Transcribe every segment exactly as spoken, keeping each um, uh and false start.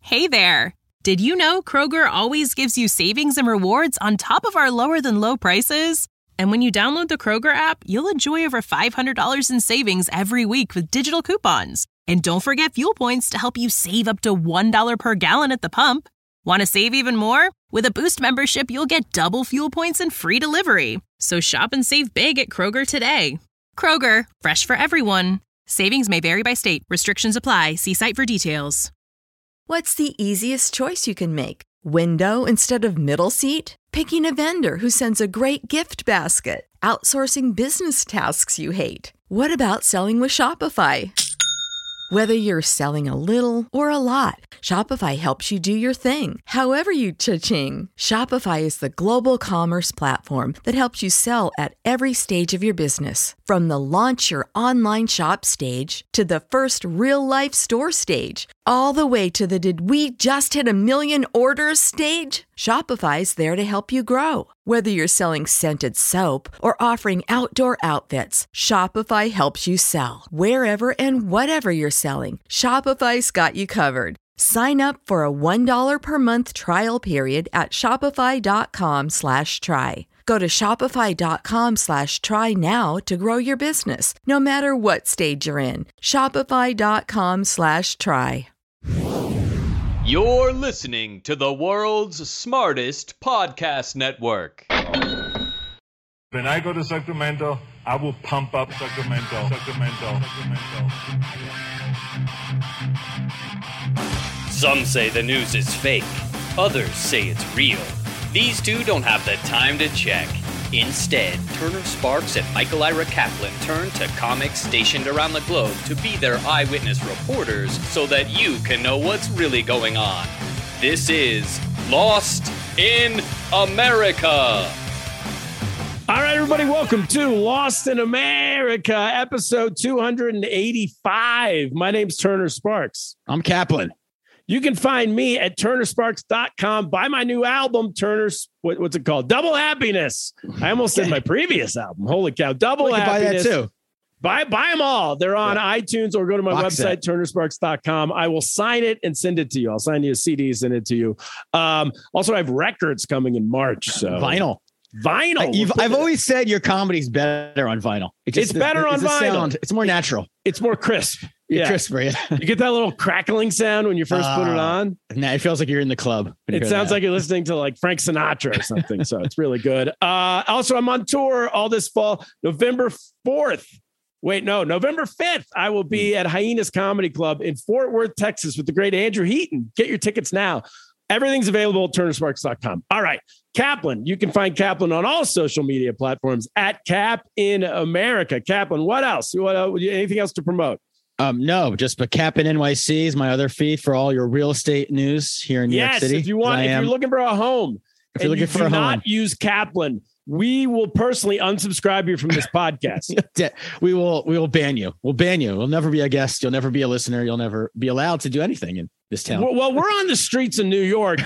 Hey there! Did you know Kroger always gives you savings and rewards on top of our lower-than-low prices? And when you download the Kroger app, you'll enjoy over five hundred dollars in savings every week with digital coupons. And don't forget fuel points to help you save up to one dollar per gallon at the pump. Want to save even more? With a Boost membership, you'll get double fuel points and free delivery. So shop and save big at Kroger today. Kroger, fresh for everyone. Savings may vary by state. Restrictions apply. See site for details. What's the easiest choice you can make? Window instead of middle seat? Picking a vendor who sends a great gift basket? Outsourcing business tasks you hate? What about selling with Shopify? Whether you're selling a little or a lot, Shopify helps you do your thing, however you cha-ching. Shopify is the global commerce platform that helps you sell at every stage of your business. From the launch your online shop stage to the first real-life store stage, all the way to the did we just hit a million orders stage. Shopify's there to help you grow. Whether you're selling scented soap or offering outdoor outfits, Shopify helps you sell. Wherever and whatever you're selling, Shopify's got you covered. Sign up for a one dollar per month trial period at shopify.com slash try. Go to shopify.com slash try now to grow your business, no matter what stage you're in. Shopify.com slash try. You're listening to the world's smartest podcast network. When I go to Sacramento, I will pump up Sacramento, Sacramento, Sacramento. Some say the news is fake. Others say it's real. These two don't have the time to check. Instead, Turner Sparks and Michael Ira Kaplan turn to comics stationed around the globe to be their eyewitness reporters so that you can know what's really going on. This is Lost in America. All right, everybody, welcome to Lost in America, episode two eighty-five. My name's Turner Sparks. I'm Kaplan. You can find me at turner sparks dot com. Buy my new album, Turner's, what, what's it called? Double Happiness. I almost said my previous album. Holy cow. Double we can Happiness. Buy that too. Buy, buy them all. They're on yeah. iTunes or go to my Box website, set. turner sparks dot com. I will sign it and send it to you. I'll sign you a C D, send it to you. Um, also, I have records coming in March. So Vinyl. Vinyl. You've, I've always said your comedy's better on vinyl. It just, it's better it's on vinyl. Sound, it's more natural. It's more crisp. Yeah. Yeah. Crisper. Yeah. You get that little crackling sound when you first uh, put it on. Nah, it feels like you're in the club. It sounds that. like you're listening to like Frank Sinatra or something. So it's really good. Uh, also, I'm on tour all this fall, November fourth. Wait, no, November fifth. I will be at Hyenas Comedy Club in Fort Worth, Texas with the great Andrew Heaton. Get your tickets now. Everything's available at turner sparks dot com. All right. Kaplan. You can find Kaplan on all social media platforms at Cap in America. Kaplan, what else? What else? Anything else to promote? Um, no, just but Cap in N Y C is my other feed for all your real estate news here in New yes, York City. If you want, if you're looking for a home, if you're looking you for do a home, not use Kaplan, we will personally unsubscribe you from this podcast. we will, we will ban you. We'll ban you. We'll never be a guest. You'll never be a listener. You'll never be allowed to do anything in this town. Well, well we're on the streets in New York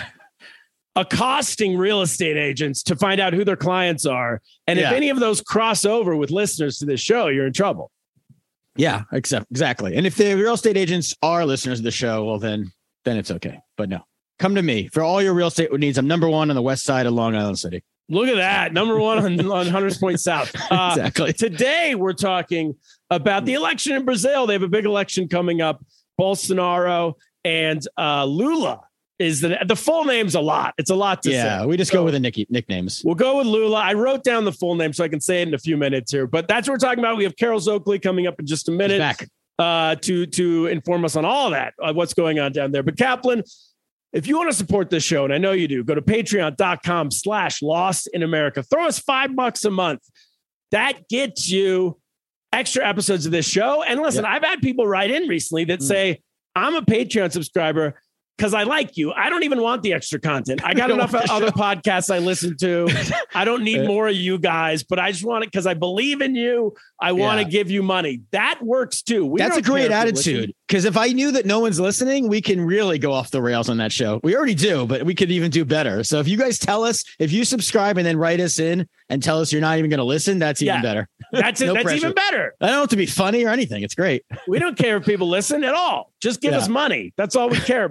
accosting real estate agents to find out who their clients are. And yeah. if any of those cross over with listeners to this show, you're in trouble. Yeah, except exactly. And if the real estate agents are listeners of the show, well, then, then it's okay. But no, come to me for all your real estate needs. I'm number one on the west side of Long Island City. Look at that. Number one on, on Hunters Point South. Uh, exactly. Today, we're talking about the election in Brazil. They have a big election coming up. Bolsonaro and uh, Lula is the the full name's a lot. It's a lot to yeah, say. Yeah, we just so, go with the nick- nicknames. We'll go with Lula. I wrote down the full name so I can say it in a few minutes here. But that's what we're talking about. We have Carol Zokley coming up in just a minute back. Uh, to, to inform us on all of that, uh, what's going on down there. But Kaplan, if you want to support this show, and I know you do, go to patreon.com slash Lost in America. Throw us five bucks a month. That gets you extra episodes of this show. And listen, yep. I've had people write in recently that mm. say, I'm a Patreon subscriber because I like you. I don't even want the extra content. I got enough other podcasts I listen to. I don't need more of you guys, but I just want it because I believe in you. I want to yeah. give you money. That works too. We That's a great attitude. Because if I knew that no one's listening, we can really go off the rails on that show. We already do, but we could even do better. So if you guys tell us, if you subscribe and then write us in and tell us you're not even going to listen, that's even yeah. better. That's it. no that's pressure. Even better. I don't have to be funny or anything. It's great. We don't care if people listen at all. Just give yeah. us money. That's all we care about.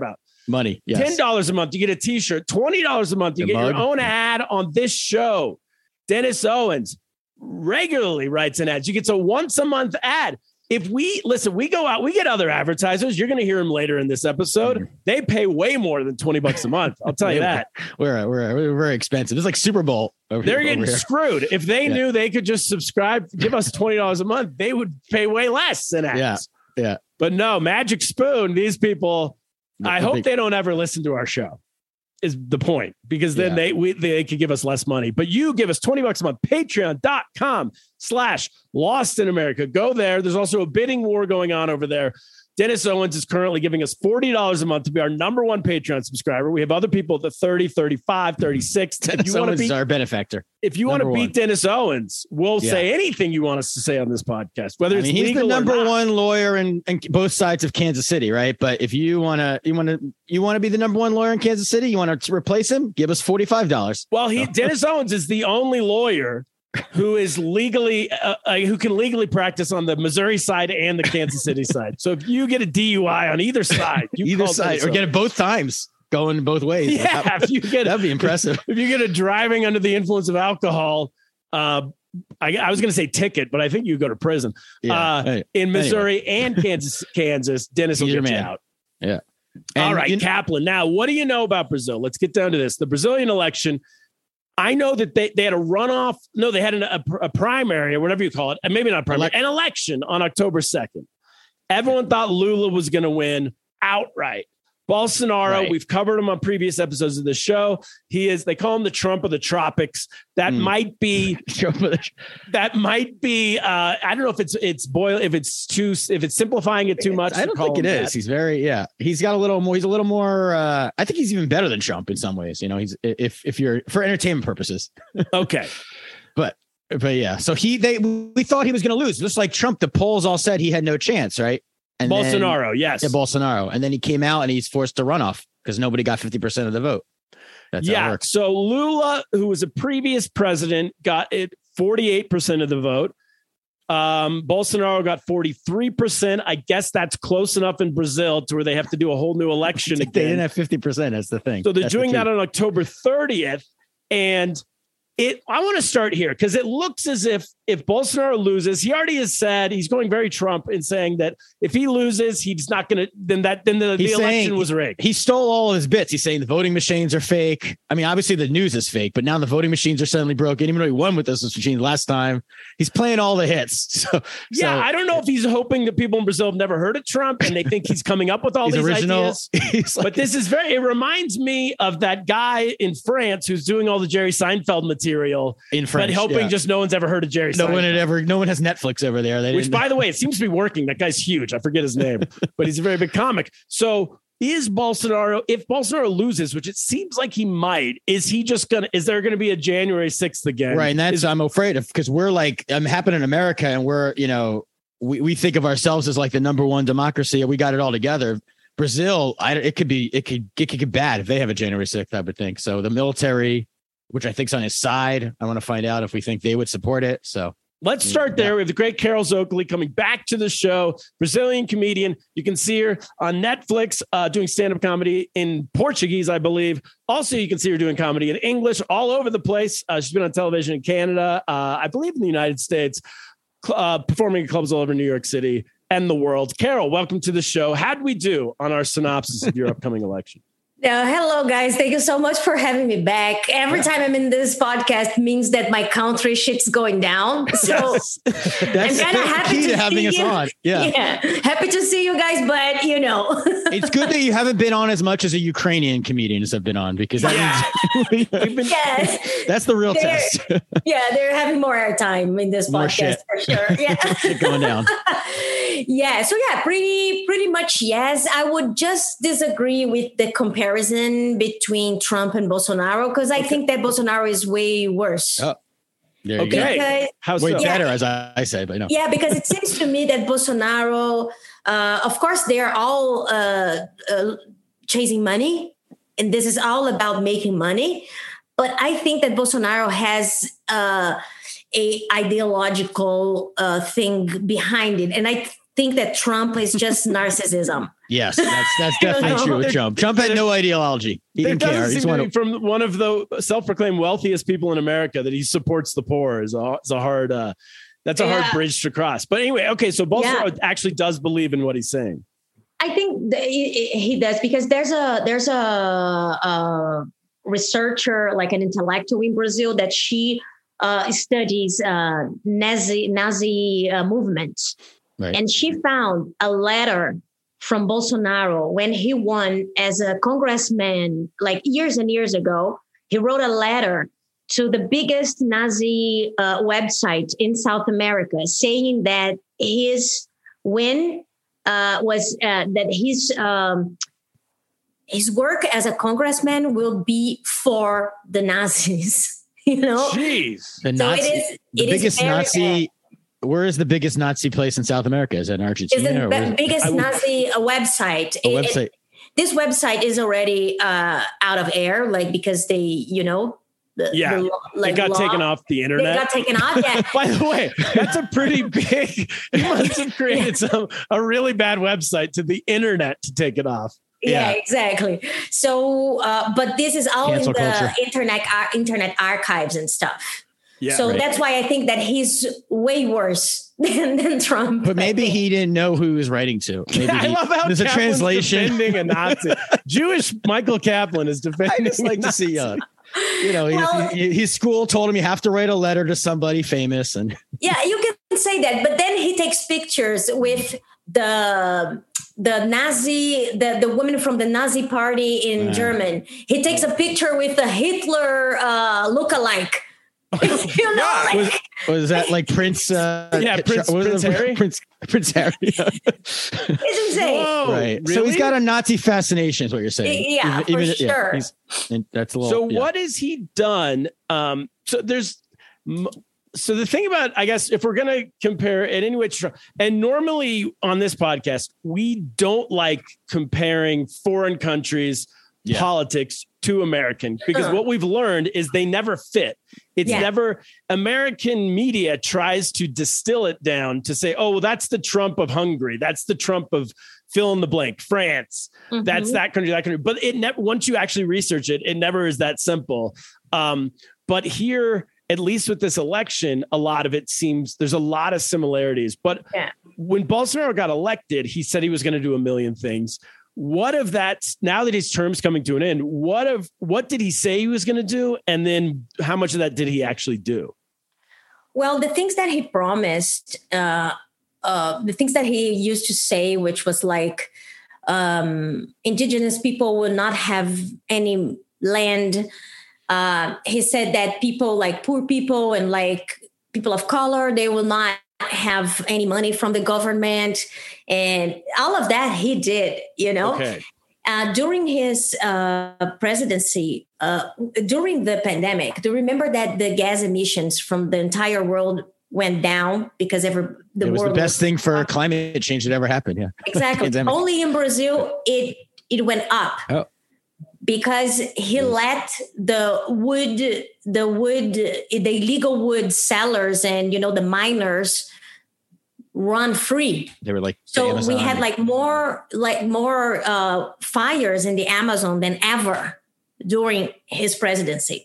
Money. Yes. ten dollars a month, you get a t-shirt. twenty dollars a month, you The get mug. your own ad on this show. Dennis Owens regularly writes an ad. You get a once a month ad. If we listen, we go out, we get other advertisers. You're going to hear them later in this episode. Mm-hmm. They pay way more than twenty bucks a month. I'll tell you that. We're, we're, we're very expensive. It's like Super Bowl. Over They're here, getting over screwed. If they yeah. knew they could just subscribe, give us twenty dollars a month, they would pay way less than ads. Yeah. Yeah. But no, Magic Spoon, these people, the, I the hope big- they don't ever listen to our show. Is the point, because then yeah. they we, they could give us less money. But you give us twenty bucks a month, patreon.com slash Lost in America. Go there. There's also a bidding war going on over there. Dennis Owens is currently giving us forty dollars a month to be our number one Patreon subscriber. We have other people at the thirty, thirty-five, thirty-six. Dennis if you Owens beat, is our benefactor. If you want to beat one. Dennis Owens, we'll yeah. say anything you want us to say on this podcast, whether it's I mean, he's the number or not. one lawyer in, in both sides of Kansas City, right? But if you want to, you want to, you want to be the number one lawyer in Kansas City, you want to replace him, give us forty-five dollars. Well, he Dennis Owens is the only lawyer who is legally uh, uh, who can legally practice on the Missouri side and the Kansas City side. So if you get a D U I on either side, you either side, or get it both times, going both ways. Yeah, that, if you get that'd be impressive. If you get a driving under the influence of alcohol, uh, I, I was going to say ticket, but I think you go to prison. Yeah. Uh, hey, in Missouri anyway. and Kansas, Kansas, Dennis will get you out. Yeah. And all right, you, Kaplan. Now, what do you know about Brazil? Let's get down to this. The Brazilian election. I know that they, they had a runoff. No, they had an, a, a primary or whatever you call it. And maybe not a primary, Elect- an election on October second. Everyone thought Lula was going to win outright. Bolsonaro, right. We've covered him on previous episodes of the show. He is, they call him the Trump of the tropics. That mm. might be, that might be, uh, I don't know if it's, it's boil, if it's too, if it's simplifying it too much. I don't think it is. That. He's very, yeah, he's got a little more, he's a little more, uh, I think he's even better than Trump in some ways. You know, he's, if, if you're for entertainment purposes. Okay. But, but yeah, so he, they, we thought he was going to lose. Just like Trump, the polls all said he had no chance, right? And Bolsonaro, then, yes. Yeah, Bolsonaro. And then he came out and he's forced to run off because nobody got fifty percent of the vote. That's yeah. how it works. So Lula, who was a previous president, got it forty-eight percent of the vote. Um, Bolsonaro got forty-three percent. I guess that's close enough in Brazil to where they have to do a whole new election again. They didn't have fifty percent. That's the thing. So they're that's doing the that on October thirtieth. And it, I want to start here because it looks as if if Bolsonaro loses, he already has said he's going very Trump in saying that if he loses, he's not going to. Then that then the, the election was rigged. He stole all of his bits. He's saying the voting machines are fake. I mean, obviously the news is fake, but now the voting machines are suddenly broken. Even though he won with those machines last time, he's playing all the hits. So yeah, so, I don't know if he's hoping that people in Brazil have never heard of Trump and they think he's coming up with all these original, ideas. Like, but this is very. It reminds me of that guy in France who's doing all the Jerry Seinfeld material in France, but hoping yeah. just no one's ever heard of Jerry. No Seinfeld. one had ever. No one has Netflix over there. They Which, by the way, it seems to be working. That guy's huge. I forget his name, but he's a very big comic. So is Bolsonaro, if Bolsonaro loses, which it seems like he might, is he just going to, is there going to be a January sixth again? Right. And that's, is, I'm afraid of, because we're like, I'm happening in America and we're, you know, we, we think of ourselves as like the number one democracy and we got it all together. Brazil, I, it could be, it could, it could get bad if they have a January sixth, I would think. So the military, which I think is on his side, I want to find out if we think they would support it. So let's start there. We have the great Carol Zokoli coming back to the show, Brazilian comedian. You can see her on Netflix uh, doing stand-up comedy in Portuguese, I believe. Also, you can see her doing comedy in English all over the place. Uh, she's been on television in Canada, uh, I believe in the United States, uh, performing in clubs all over New York City and the world. Carol, welcome to the show. How'd we do on our synopsis of your upcoming election? Uh, hello, guys. Thank you so much for having me back. Every time I'm in this podcast means that my country shit's going down. So yes. That's I'm kind of happy key to, to having see us you. on. Yeah. yeah. Happy to see you guys, but you know. It's good that you haven't been on as much as a Ukrainian comedians have been on because that yeah. means we've been, yes. that's the real they're, test. Yeah, they're having more airtime in this more podcast shit. for sure. Yeah. Shit going down. Yeah. So yeah, pretty pretty much yes. I would just disagree with the comparison between Trump and Bolsonaro because I okay. think that Bolsonaro is way worse. Oh, there you okay. go. How way so? better, yeah. as I, I say, but no. Yeah, because it seems to me that Bolsonaro, uh, of course, they are all uh, uh, chasing money, and this is all about making money. But I think that Bolsonaro has uh, a ideological uh, thing behind it, and I think that Trump is just narcissism. Yes, that's that's definitely true with Trump. Trump had no ideology. He didn't care. He's one of, from one of the self-proclaimed wealthiest people in America that he supports the poor is a, is a hard uh, that's a yeah. hard bridge to cross. But anyway, okay, so Bolsonaro yeah. actually does believe in what he's saying. I think he does because there's a there's a, a researcher, like an intellectual in Brazil, that she uh, studies uh, Nazi Nazi uh, movements. Right. And she found a letter from Bolsonaro when he won as a congressman, like years and years ago. He wrote a letter to the biggest Nazi uh, website in South America saying that his win uh, was uh, that his um, his work as a congressman will be for the Nazis. You know, jeez, the so Nazi, it is, the it biggest is very, Nazi. Where is the biggest Nazi place in South America? Is that in Argentina? It's the or b- biggest it? Nazi uh, website. A It- website. it- this website is already uh, out of air, like because they, you know, the, yeah, the, like, it got law, taken off the internet. It got taken off. Yeah. By the way, that's a pretty big. You must have created some a really bad website to the internet to take it off. Yeah, yeah, exactly. So, uh, but this is all Cancel in the culture. internet ar- internet archives and stuff. Yeah, so right. that's why I think that he's way worse than, than Trump. But maybe he didn't know who he was writing to. Maybe I he, love how there's a Kaplan's translation. defending a Nazi. Jewish Michael Kaplan is defending. I just like to see, uh, you know, Well- he, he, his school told him you have to write a letter to somebody famous, and Yeah, you can say that, but then he takes pictures with the the Nazi, the, the woman from the Nazi party in Wow. German. He takes a picture with the Hitler uh, lookalike. you know, like, was, was that like Prince? Uh, Yeah, Prince- was it Prince Harry? Prince, Prince Harry. it's insane. Whoa, right. So really? he's got a Nazi fascination, is what you're saying. Yeah, for sure. he's- and that's a little. So yeah. what has he done? Um, so there's, m- so the thing about, I guess, if we're going to compare it anyway, and normally on this podcast, we don't like comparing foreign countries' Yeah. politics to American, because Uh. what we've learned is they never fit. It's Yeah. never, American media tries to distill it down to say, oh, well, that's the Trump of Hungary. That's the Trump of fill in the blank, France. Mhm. That's that country, that country. But it never, once you actually research it, it never is that simple. Um, but here, at least with this election, a lot of it seems there's a lot of similarities. But Yeah. when Bolsonaro got elected, he said he was going to do a million things. What of that, now that his term's coming to an end, what of what did he say he was going to do? And then how much of that did he actually do? Well, the things that he promised, uh, uh, the things that he used to say, which was like um, indigenous people will not have any land. Uh, he said that people like poor people and like people of color, they will not have any money from the government. And all of that he did, you know. Okay. Uh, during his uh, presidency, uh, during the pandemic, do you remember that the gas emissions from the entire world went down because every the it was world the best was, thing for climate change that ever happened. Yeah, exactly. Pandemic. Only in Brazil it it went up Oh. because he let the wood, the wood, the illegal wood sellers and you know the miners run free. They were like So Amazon. we had like more like more uh, fires in the Amazon than ever during his presidency.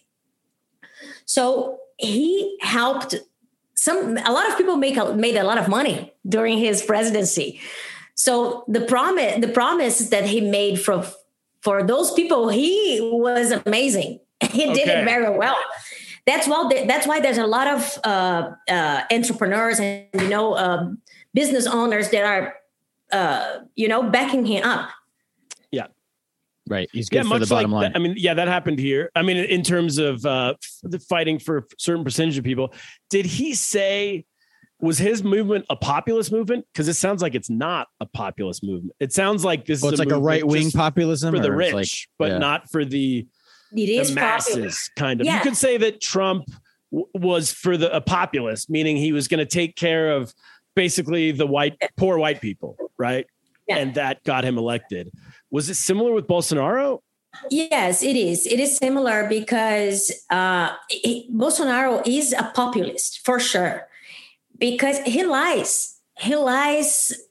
So he helped some a lot of people make a, made a lot of money during his presidency. So the promise the promise that he made for for those people, he was amazing. He did Okay. it very well. That's why that's why there's a lot of uh, uh, entrepreneurs and you know um, business owners that are uh, you know backing him up. Yeah. right. He's good Yeah, for much the bottom like line. that. I mean, yeah, that happened here. I mean, in terms of uh, the fighting for a certain percentage of people, did he say, was his movement a populist movement? Because it sounds like it's not a populist movement. It sounds like this well, is it's a like a movement right wing just populism for the or rich, it's like, but yeah. not for the, It is the popular. masses, kind of. Yeah. You could say that Trump w- was for the a populist, meaning he was going to take care of basically the white, poor white people, right? Yeah. And that got him elected. Was it similar with Bolsonaro? Yes, it is. It is similar because uh, he, Bolsonaro is a populist for sure, because he lies. He lies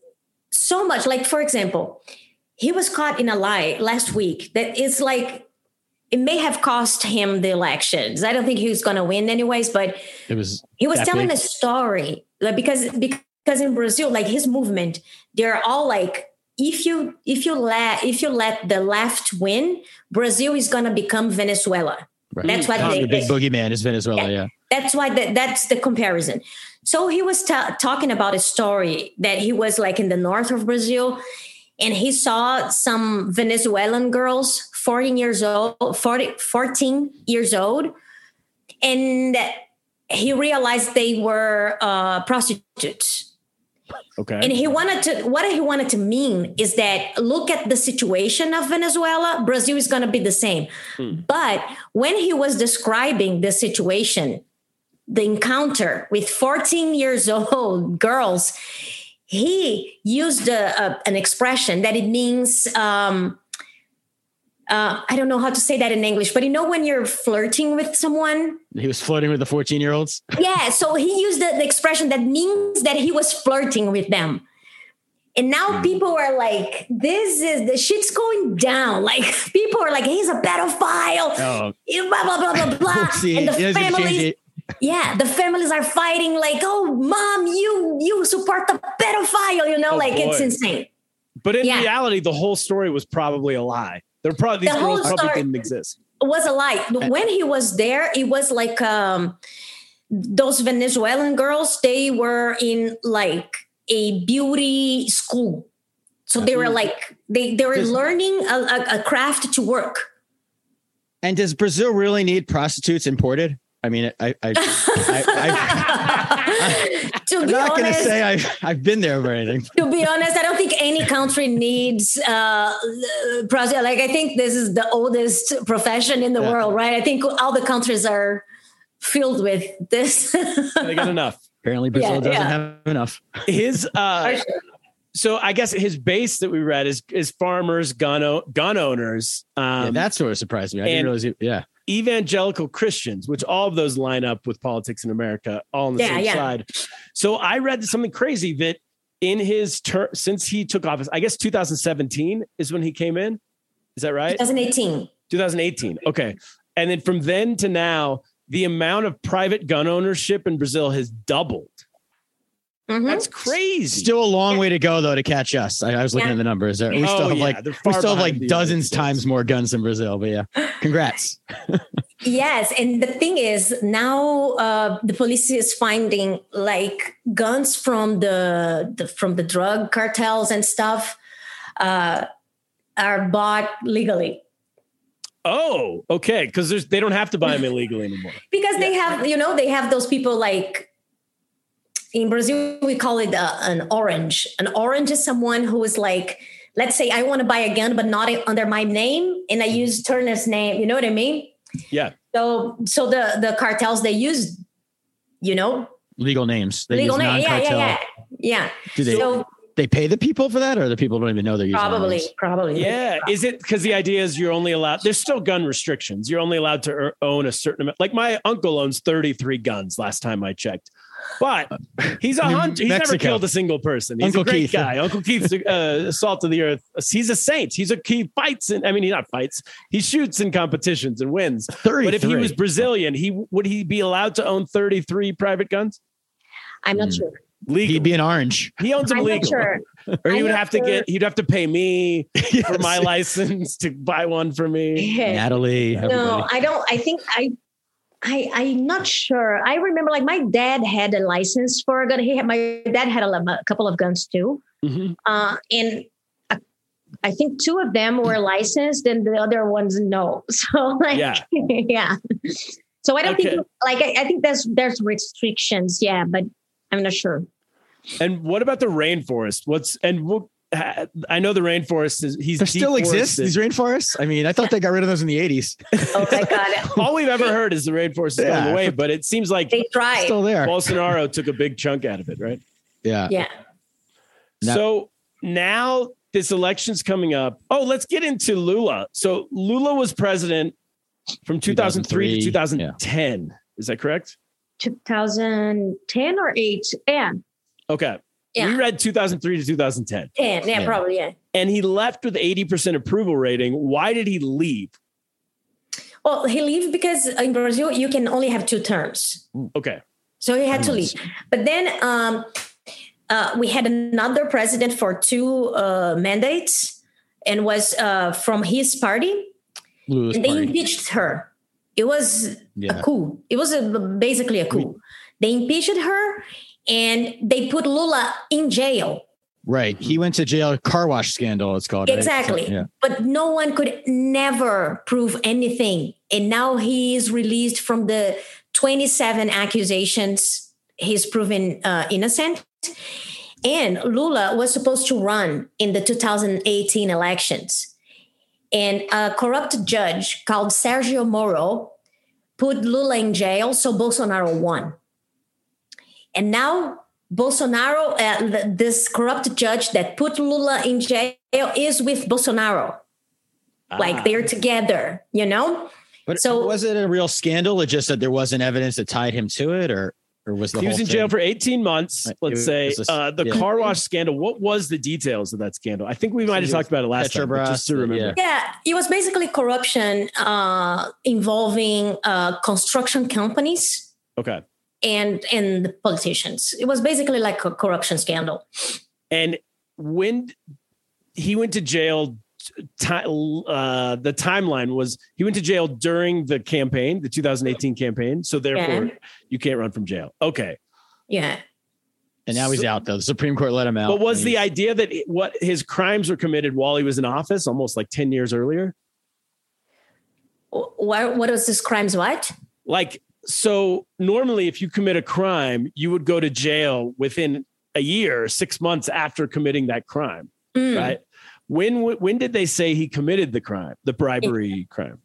so much. Like, for example, he was caught in a lie last week that is like, it may have cost him the elections. I don't think he was going to win anyways, but it was he was that telling big? a story like, because, because in Brazil, like his movement, they're all like, if you, if you let, if you let the left win, Brazil is going to become Venezuela. Right. That's what they, the big boogeyman is Venezuela. Yeah. yeah. That's why the, that's the comparison. So he was ta- talking about a story that he was like in the north of Brazil, and he saw some Venezuelan girls, fourteen years old, forty, fourteen years old, and he realized they were uh, prostitutes. Okay. And he wanted to, what he wanted to mean is that look at the situation of Venezuela, Brazil is going to be the same. Hmm. But when he was describing the situation, the encounter with fourteen years old girls, he used a, a, an expression that it means, um, uh, I don't know how to say that in English, but you know, when you're flirting with someone, he was flirting with the fourteen year olds. Yeah. So he used the, the expression that means that he was flirting with them. And now people are like, this is the shit's going down. Like people are like, he's a pedophile. Oh. Blah, blah, blah, blah, blah. See, and the yeah, families, yeah, the families are fighting like, oh, mom, you, you support the pedophile, you know, oh, like boy. it's insane. But in yeah. reality, the whole story was probably a lie. They're probably, these the girls probably story didn't exist. Was a lie. When he was there, it was like um, those Venezuelan girls, they were in like a beauty school. So they were like, they, they were learning a, a, a craft to work. And does Brazil really need prostitutes imported? I mean, I, I, I, I, I to I'm be not going to honest, say I've, I've been there or anything. To be honest, I don't think any country needs uh, prostitutes. Like, I think this is the oldest profession in the yeah. world, right? I think all the countries are filled with this. They got enough. Apparently Brazil yeah, doesn't yeah. have enough. His, uh, so I guess his base that we read is, is farmers, gun, o- gun owners. Um, yeah, that sort of surprised me. I didn't realize it. Yeah. Evangelical Christians, which all of those line up with politics in America, all on the yeah, same yeah. side. So I read something crazy that in his term, since he took office, I guess two thousand seventeen is when he came in. Is that right? twenty eighteen twenty eighteen Okay. And then from then to now, the amount of private gun ownership in Brazil has doubled. Mm-hmm. That's crazy. Still a long yeah. way to go, though, to catch us. I, I was looking yeah. at the numbers. We still oh, have yeah. like we still have like dozens times more guns in Brazil. But yeah, congrats. Yes, and the thing is, now uh, the police is finding like guns from the, the from the drug cartels and stuff uh, are bought legally. Oh, okay, because there's they don't have to buy them illegally anymore. Because yeah. they have, you know, they have those people like. In Brazil, we call it uh, an orange. An orange is someone who is like, let's say I want to buy a gun, but not under my name. And I use Turner's name. You know what I mean? Yeah. So so the, the cartels, they use, you know. Legal names. They legal names. Yeah, yeah, yeah. Yeah. Do they, so, they pay the people for that, or the people don't even know they're using Probably, names? probably. Yeah. Is it because the idea is you're only allowed, there's still gun restrictions. You're only allowed to own a certain amount. Like my uncle owns thirty-three guns last time I checked. But he's a hunter. He's Mexico. Never killed a single person. He's Uncle a great Keith. guy. Uncle Keith's uh, salt of the earth. He's a saint. He's a he fights. In, I mean, he not fights. He shoots in competitions and wins. thirty-three But if he was Brazilian, he would he be allowed to own thirty-three private guns? I'm not mm. sure. Legal. He'd be an orange. He owns them I'm legal. Not sure. Or he I'm would have sure. to get. He'd have to pay me yes. for my license to buy one for me. Natalie. Everybody. No, I don't. I think I. I, I'm not sure. I remember like my dad had a license for a gun. He had, my dad had a, a couple of guns too. Mm-hmm. Uh, and I, I think two of them were licensed and the other ones, no. So like, yeah. yeah. So I don't okay. think like, I, I think there's, there's restrictions. Yeah. But I'm not sure. And what about the rainforest? What's, and we'll, I know the rainforest is he's there still exists these rainforests. I mean, I thought they got rid of those in the eighties. Oh my god! All we've ever heard is the rainforest is yeah. going away, but it seems like they tried. Still there. Bolsonaro took a big chunk out of it, right? Yeah. Yeah. So now this election's coming up. Oh, let's get into Lula. So Lula was president from two thousand three to two thousand ten. Yeah. Is that correct? two thousand ten or eight? Yeah. Okay. Yeah. We read two thousand three to two thousand ten. ten, yeah, yeah, probably, yeah. And he left with eighty percent approval rating. Why did he leave? Well, he left because in Brazil, you can only have two terms. Okay. So he had to leave. But then um, uh, we had another president for two uh, mandates and was uh, from his party. Lula's and they party. impeached her. It was Yeah. a coup. It was a, basically a coup. They impeached her and they put Lula in jail. Right. He went to jail. Car wash scandal, it's called. Right? Exactly. So, yeah. But no one could never prove anything. And now he is released from the twenty-seven accusations. He's proven uh, innocent. And Lula was supposed to run in the two thousand eighteen elections. And a corrupt judge called Sergio Moro put Lula in jail, so Bolsonaro won. And now Bolsonaro, uh, this corrupt judge that put Lula in jail is with Bolsonaro. Ah. Like they're together, you know? But so was it a real scandal? It just that there wasn't evidence that tied him to it, or or was the he whole was in thing? jail for eighteen months? Let's say a, uh, the yeah. car wash scandal. What was the details of that scandal? I think we might have talked about it last time, but just to remember. Yeah. yeah, it was basically corruption uh, involving uh, construction companies. Okay. And and the politicians. It was basically like a corruption scandal. And when he went to jail, t- uh, the timeline was he went to jail during the campaign, the two thousand eighteen campaign. So therefore, yeah. you can't run from jail. Okay. Yeah. And now he's so, out, though. The Supreme Court let him out. But was the idea that it, what his crimes were committed while he was in office, almost like ten years earlier? What, what was his crimes? What? Like, so normally if you commit a crime, you would go to jail within a year, six months after committing that crime, mm. right? When when did they say he committed the crime, the bribery yeah. crime?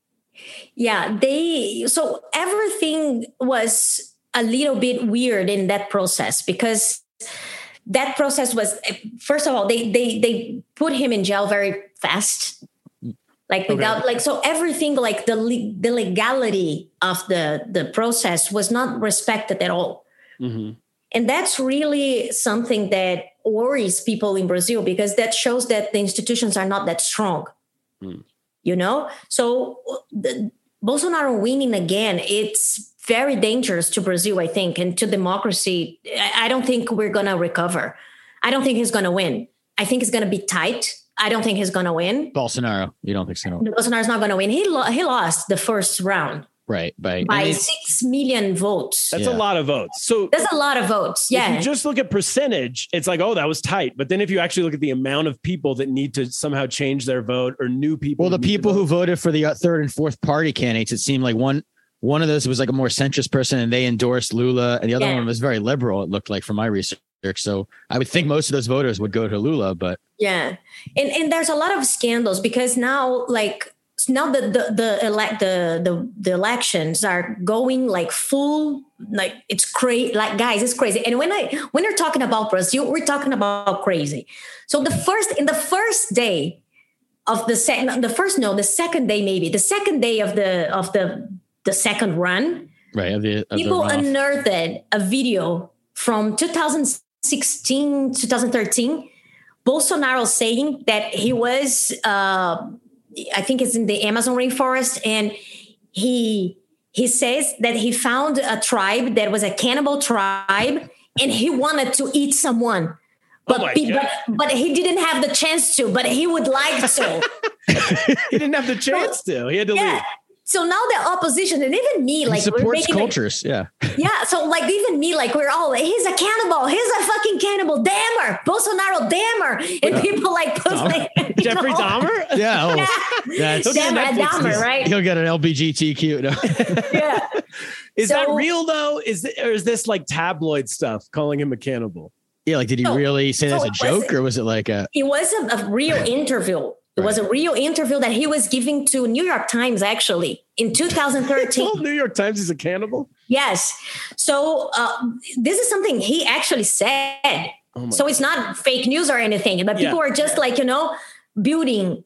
Yeah, they so everything was a little bit weird in that process because that process was, first of all, they they they put him in jail very fast. Like without, okay. like, so everything, like the the legality of the, the process was not respected at all. Mm-hmm. And that's really something that worries people in Brazil because that shows that the institutions are not that strong, mm. you know? So the, Bolsonaro winning again, it's very dangerous to Brazil, I think, and to democracy. I, I don't think we're going to recover. I don't think he's going to win. I think it's going to be tight. I don't think he's going to win. Bolsonaro, you don't think so? No, Bolsonaro's not going to win. He lo- he lost the first round. Right. By, by six million votes. That's yeah. a lot of votes. So that's a lot of votes. Yeah. If you just look at percentage, it's like, oh, that was tight. But then if you actually look at the amount of people that need to somehow change their vote or new people. Well, the people who voted for the third and fourth party candidates, it seemed like one one of those was like a more centrist person and they endorsed Lula. And the other yeah. one was very liberal, it looked like from my research. So I would think most of those voters would go to Lula, but yeah. And and there's a lot of scandals because now like now the the the elect the, the the elections are going like full, like it's crazy. Like guys, it's crazy. And when I when you're talking about Brazil, we're talking about crazy. So the first in the first day of the second the first no, the second day maybe, the second day of the of the the second run, right? Of the, of people the unearthed a video from two thousand sixteen, two thousand thirteen, Bolsonaro saying that he was, uh, I think it's in the Amazon rainforest, and he he says that he found a tribe that was a cannibal tribe, and he wanted to eat someone, but oh he, but, but he didn't have the chance to, but he would like to. He didn't have the chance so, to. He had to yeah. leave. So now the opposition and even me, like he supports we're making cultures, like, yeah, yeah. So like even me, like we're all like, he's a cannibal, he's a fucking cannibal, dammer, Bolsonaro, dammer, and yeah. people like post like, Jeffrey know? Dahmer, yeah, oh, yeah. that's Dammer, Dahmer, right? He'll get an L G B T Q. No. Yeah, is so, that real though? Is it, or is this like tabloid stuff calling him a cannibal? Yeah, like did he so, really say so that as a joke, was, or was it like a? It was a, a real interview. It right. was a real interview that he was giving to New York Times, actually, in two thousand thirteen. New York Times is a cannibal? Yes. So uh, this is something he actually said. Oh so it's not fake news or anything, but people yeah. are just like, you know, building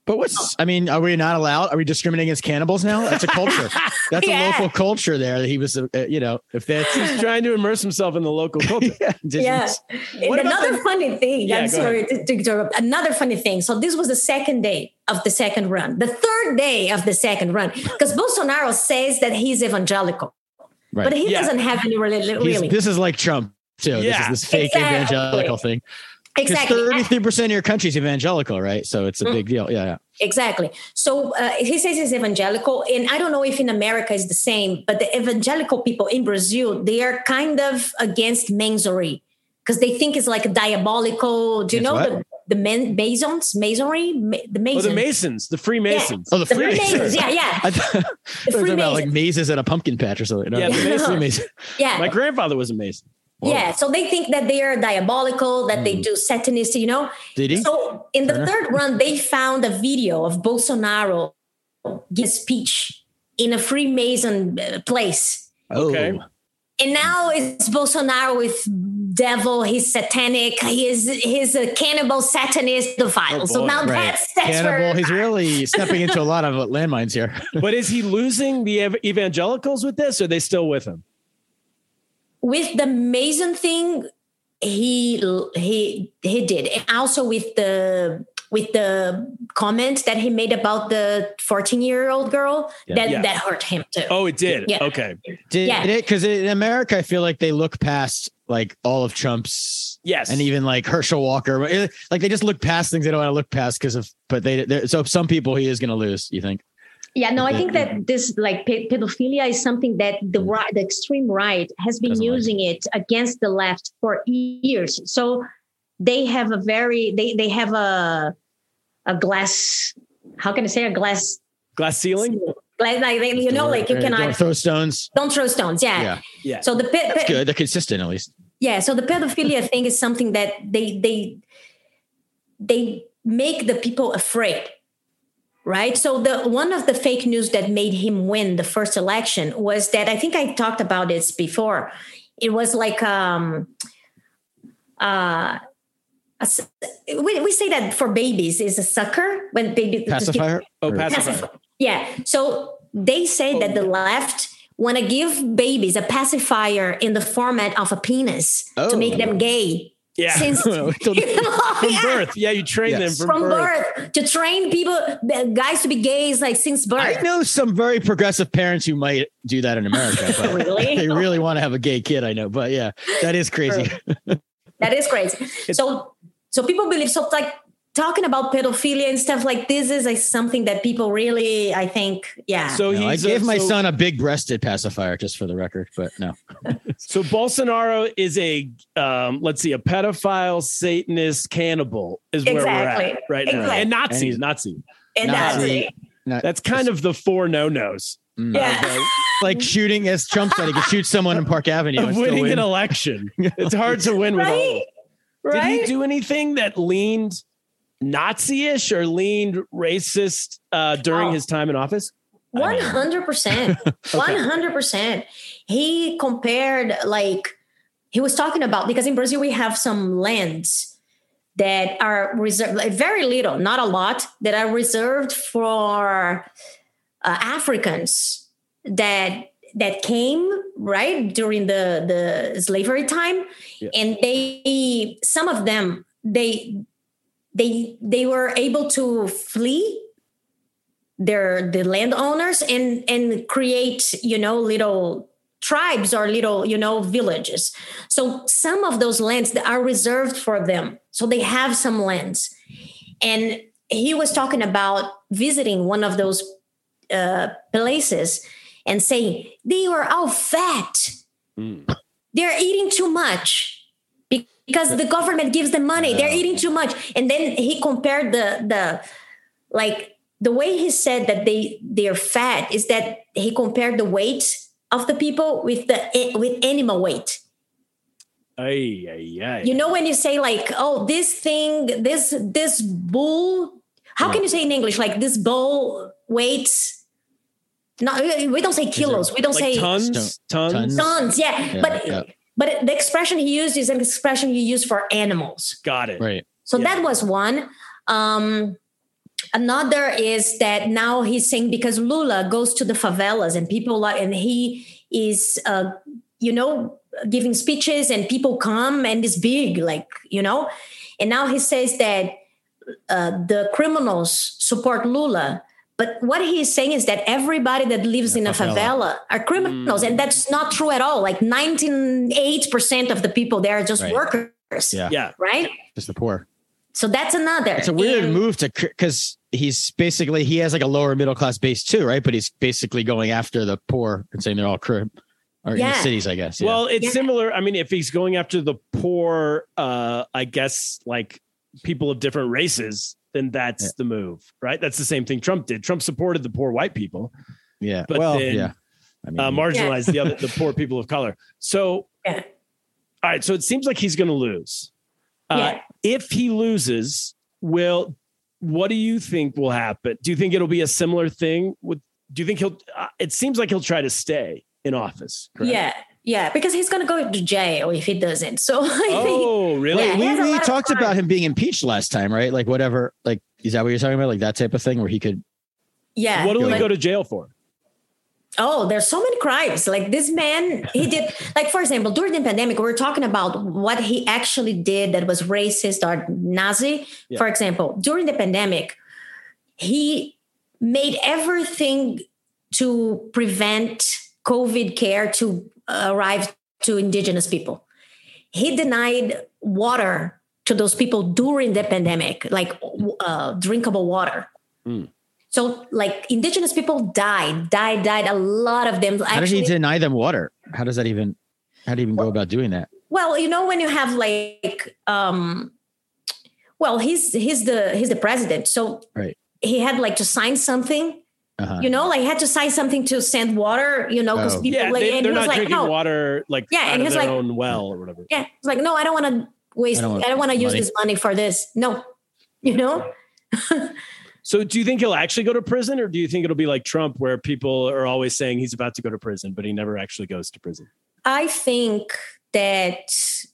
But what's, I mean, are we not allowed? Are we discriminating against cannibals now? That's a culture. That's Yeah. a local culture there. That he was, uh, you know, if that's. He's trying to immerse himself in the local culture. yeah. Yeah. What And about another the- funny thing, Yeah, I'm go sorry to, to interrupt. Another funny thing. So this was the second day of the second run, the third day of the second run, because Bolsonaro says that he's evangelical, Right. but he Yeah. doesn't have any really. He's- really. This is like Trump, too. Yeah. This is this fake Exactly. evangelical thing. Because Exactly. thirty-three percent of your country is evangelical, right? So it's a big deal. Yeah, yeah. Exactly. So uh, he says he's evangelical, and I don't know if in America is the same, but the evangelical people in Brazil, they are kind of against Masonry because they think it's like diabolical. Do you Against know what? the the men, Masons, Masonry, Ma- the Oh, Masons? the Masons, the Freemasons. Oh, the The Freemasons. Freemasons, yeah, yeah. I thought, I thought you were talking about like Freemasons. mazes at a pumpkin patch or something. No, Yeah, the no. Masons. Freemason. Yeah. My grandfather was a Mason. Yeah, so they think that they are diabolical, that they do satanist, you know. Did he? So in the Turner? third run, they found a video of Bolsonaro give a speech in a Freemason uh, place. Oh. Okay. And now it's Bolsonaro with devil, he's satanic, he's he's a cannibal satanist pedophile. Oh, so boy. now Right. that's that's Cannibal. where He's really stepping into a lot of landmines here. But is he losing the ev- evangelicals with this, or are they still with him? with the Mason thing, he he he did, and also with the with the comment that he made about the fourteen year old girl, that Yeah. that hurt him too. Oh, it did. Yeah. Okay. Did Yeah. it? Because in America, I feel like they look past like all of Trump's, Yes. and even like Herschel Walker. Like they just look past things they don't want to look past because of. But they, they're- so some people he is going to lose. You think? Yeah, no, I think that this like pe- pedophilia is something that the right, the extreme right has been Doesn't like using it against the left for years. So they have a very they they have a a glass. How can I say a glass? Glass ceiling? Like, like they- you know, like you Right, cannot don't throw stones. don't throw stones. Yeah. Yeah, Yeah. So the pe- that's pe- good. They're consistent at least. yeah, so the pedophilia thing is something that they they they make the people afraid, right? So the one of the fake news that made him win the first election was that I think I talked about this before. It was like um uh a s- we, we say that for babies is a sucker when baby Pacifier. Oh, Or- pacifier. Pacif- yeah. So they say that the left want to give babies a pacifier in the format of a penis Oh. to make them gay. Yeah. Since Well, till the- you know, From yeah, birth. Yeah, you train Yes. them from, from birth. birth to train people, the guys to be gays like since birth. I know some very progressive parents who might do that in America, but Really? they really want to have a gay kid. I know, but yeah, that is crazy. That is crazy. So, so people believe so. Like talking about pedophilia and stuff like this is like something that people really, I think, yeah. So No, I he's gave a- my so, son a big-breasted pacifier, just for the record. But no, So Bolsonaro is a um, let's see, a pedophile, Satanist, cannibal is where we're Exactly. at right now. Exactly. And Nazi, And he's- Nazi. and Nazi. that's it. not, That's kind of the four no-nos Yeah. like shooting, as Trump said, he could shoot someone in Park Avenue and of still winning win. an election. It's hard to win with all. Right? Did Right? he do anything that leaned Nazi-ish or leaned racist uh, during Oh. his time in office? One hundred percent. One hundred percent. He compared like he was talking about because in Brazil we have some lands that are reserved, like, very little, not a lot, that are reserved for uh, Africans that that came right during the the slavery time, Yeah. and they some of them they they they were able to flee their the landowners and and create you know little tribes or little you know villages. So some of those lands that are reserved for them, so they have some lands. And he was talking about visiting one of those uh, places and saying they were all fat. They're eating too much be- because the government gives them money. They're eating too much. And then he compared the the like the way he said that they they're fat is that he compared the weight of the people with the with animal weight. Ay, ay, ay. You know when you say like, oh, this thing, this this bull. How can you say in English like this bull weights? No, we don't say kilos. We don't like say tons, Stone- tons, tons. tons. Yeah, Yeah, but yeah. but the expression he used is an expression you use for animals. Got it. Right. So Yeah. that was one. Um, Another is that now he's saying because Lula goes to the favelas and people like, and he is, uh, you know, giving speeches and people come and it's big, like, you know, and now he says that uh, the criminals support Lula. But what he is saying is that everybody that lives in a favela are criminals. Mm. And that's not true at all. Like ninety-eight percent of the people there are just right. workers. Yeah. yeah. Right? Just the poor. So that's another. It's a weird and, move to, because he's basically, he has like a lower middle class base too, right? But he's basically going after the poor and saying they're all crib or yeah. in the cities, I guess. Yeah. Well, it's yeah. similar. I mean, if he's going after the poor, uh, I guess like people of different races, then that's yeah. the move, right? That's the same thing Trump did. Trump supported the poor white people. Yeah. But well, then, yeah. I mean, uh, marginalized yeah. the other, the poor people of color. So, yeah. all right. So it seems like he's going to lose. Uh, yeah. If he loses, will, what do you think will happen? Do you think it'll be a similar thing with, do you think he'll, uh, it seems like he'll try to stay in office. Correct? Yeah. Yeah. Because he's going to go to jail if he doesn't. So, I oh, think, really? Yeah, we we talked about him being impeached last time, right? Like whatever, like, is that what you're talking about? Like that type of thing where he could. Yeah. What will he like, go to jail for? Oh, there's so many crimes. Like this man, he did, like, for example, during the pandemic, we were talking about what he actually did that was racist or Nazi. Yeah. For example, during the pandemic, he made everything to prevent COVID care to arrive to indigenous people. He denied water to those people during the pandemic, like uh, drinkable water. Mm. So, like, indigenous people died, died, died. A lot of them. Actually, how does he deny them water? How does that even, how do you even well, go about doing that? Well, you know, when you have like, um, well, he's, he's the, he's the president. So right. he had like to sign something, uh-huh. you know, like he had to sign something to send water, you know, because oh. yeah, people like, they, and they're he was not like, drinking no. water like yeah, out and of he's their like, own well or whatever. Yeah. It's like, no, I don't want to waste, I don't, I don't want to use this money for this. No, you know? So do you think he'll actually go to prison, or do you think it'll be like Trump where people are always saying he's about to go to prison, but he never actually goes to prison? I think that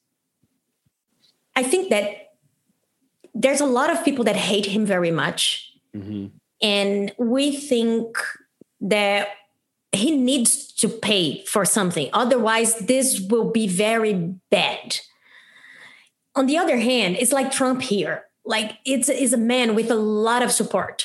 I think that there's a lot of people that hate him very much. Mm-hmm. And we think that he needs to pay for something. Otherwise, this will be very bad. On the other hand, it's like Trump here. Like it's, it's a man with a lot of support.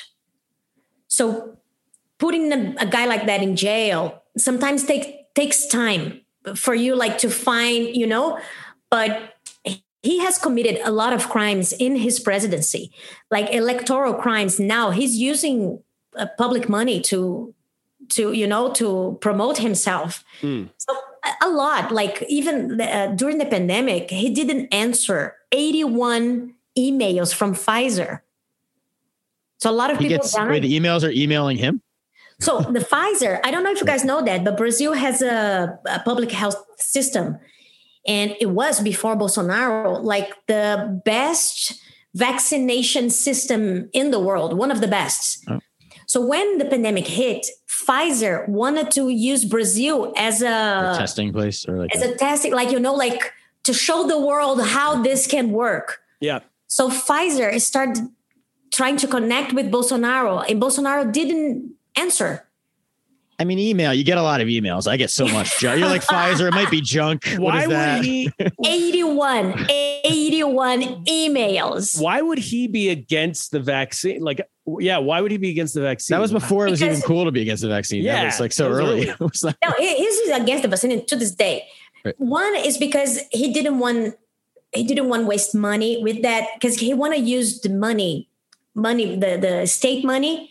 So putting a, a guy like that in jail sometimes take, takes time for you like to find, you know, but he has committed a lot of crimes in his presidency, like electoral crimes. Now he's using uh, public money to, to, you know, to promote himself. Mm. So a lot, like even the, uh, during the pandemic, he didn't answer eighty-one emails from Pfizer. So a lot of he people gets, wait, the emails are emailing him? So the Pfizer, I don't know if you guys know that, but Brazil has a, a public health system. And it was before Bolsonaro, like the best vaccination system in the world, one of the best. Oh. So when the pandemic hit, Pfizer wanted to use Brazil as a, a testing place or like as a, a testing, like, you know, like to show the world how this can work. Yeah. So Pfizer started trying to connect with Bolsonaro, and Bolsonaro didn't answer. I mean, email, you get a lot of emails. I get so much junk. You're like, Pfizer, it might be junk. What Why is that? Would he, eighty-one, eighty-one emails. Why would he be against the vaccine? Like, yeah, why would he be against the vaccine? That was before it was because, even cool to be against the vaccine. Yeah. That was like so early. It was like, no, he's against the vaccine to this day. Right. One is because he didn't want he didn't want to waste money with that, because he want to use the money, money, the, the state money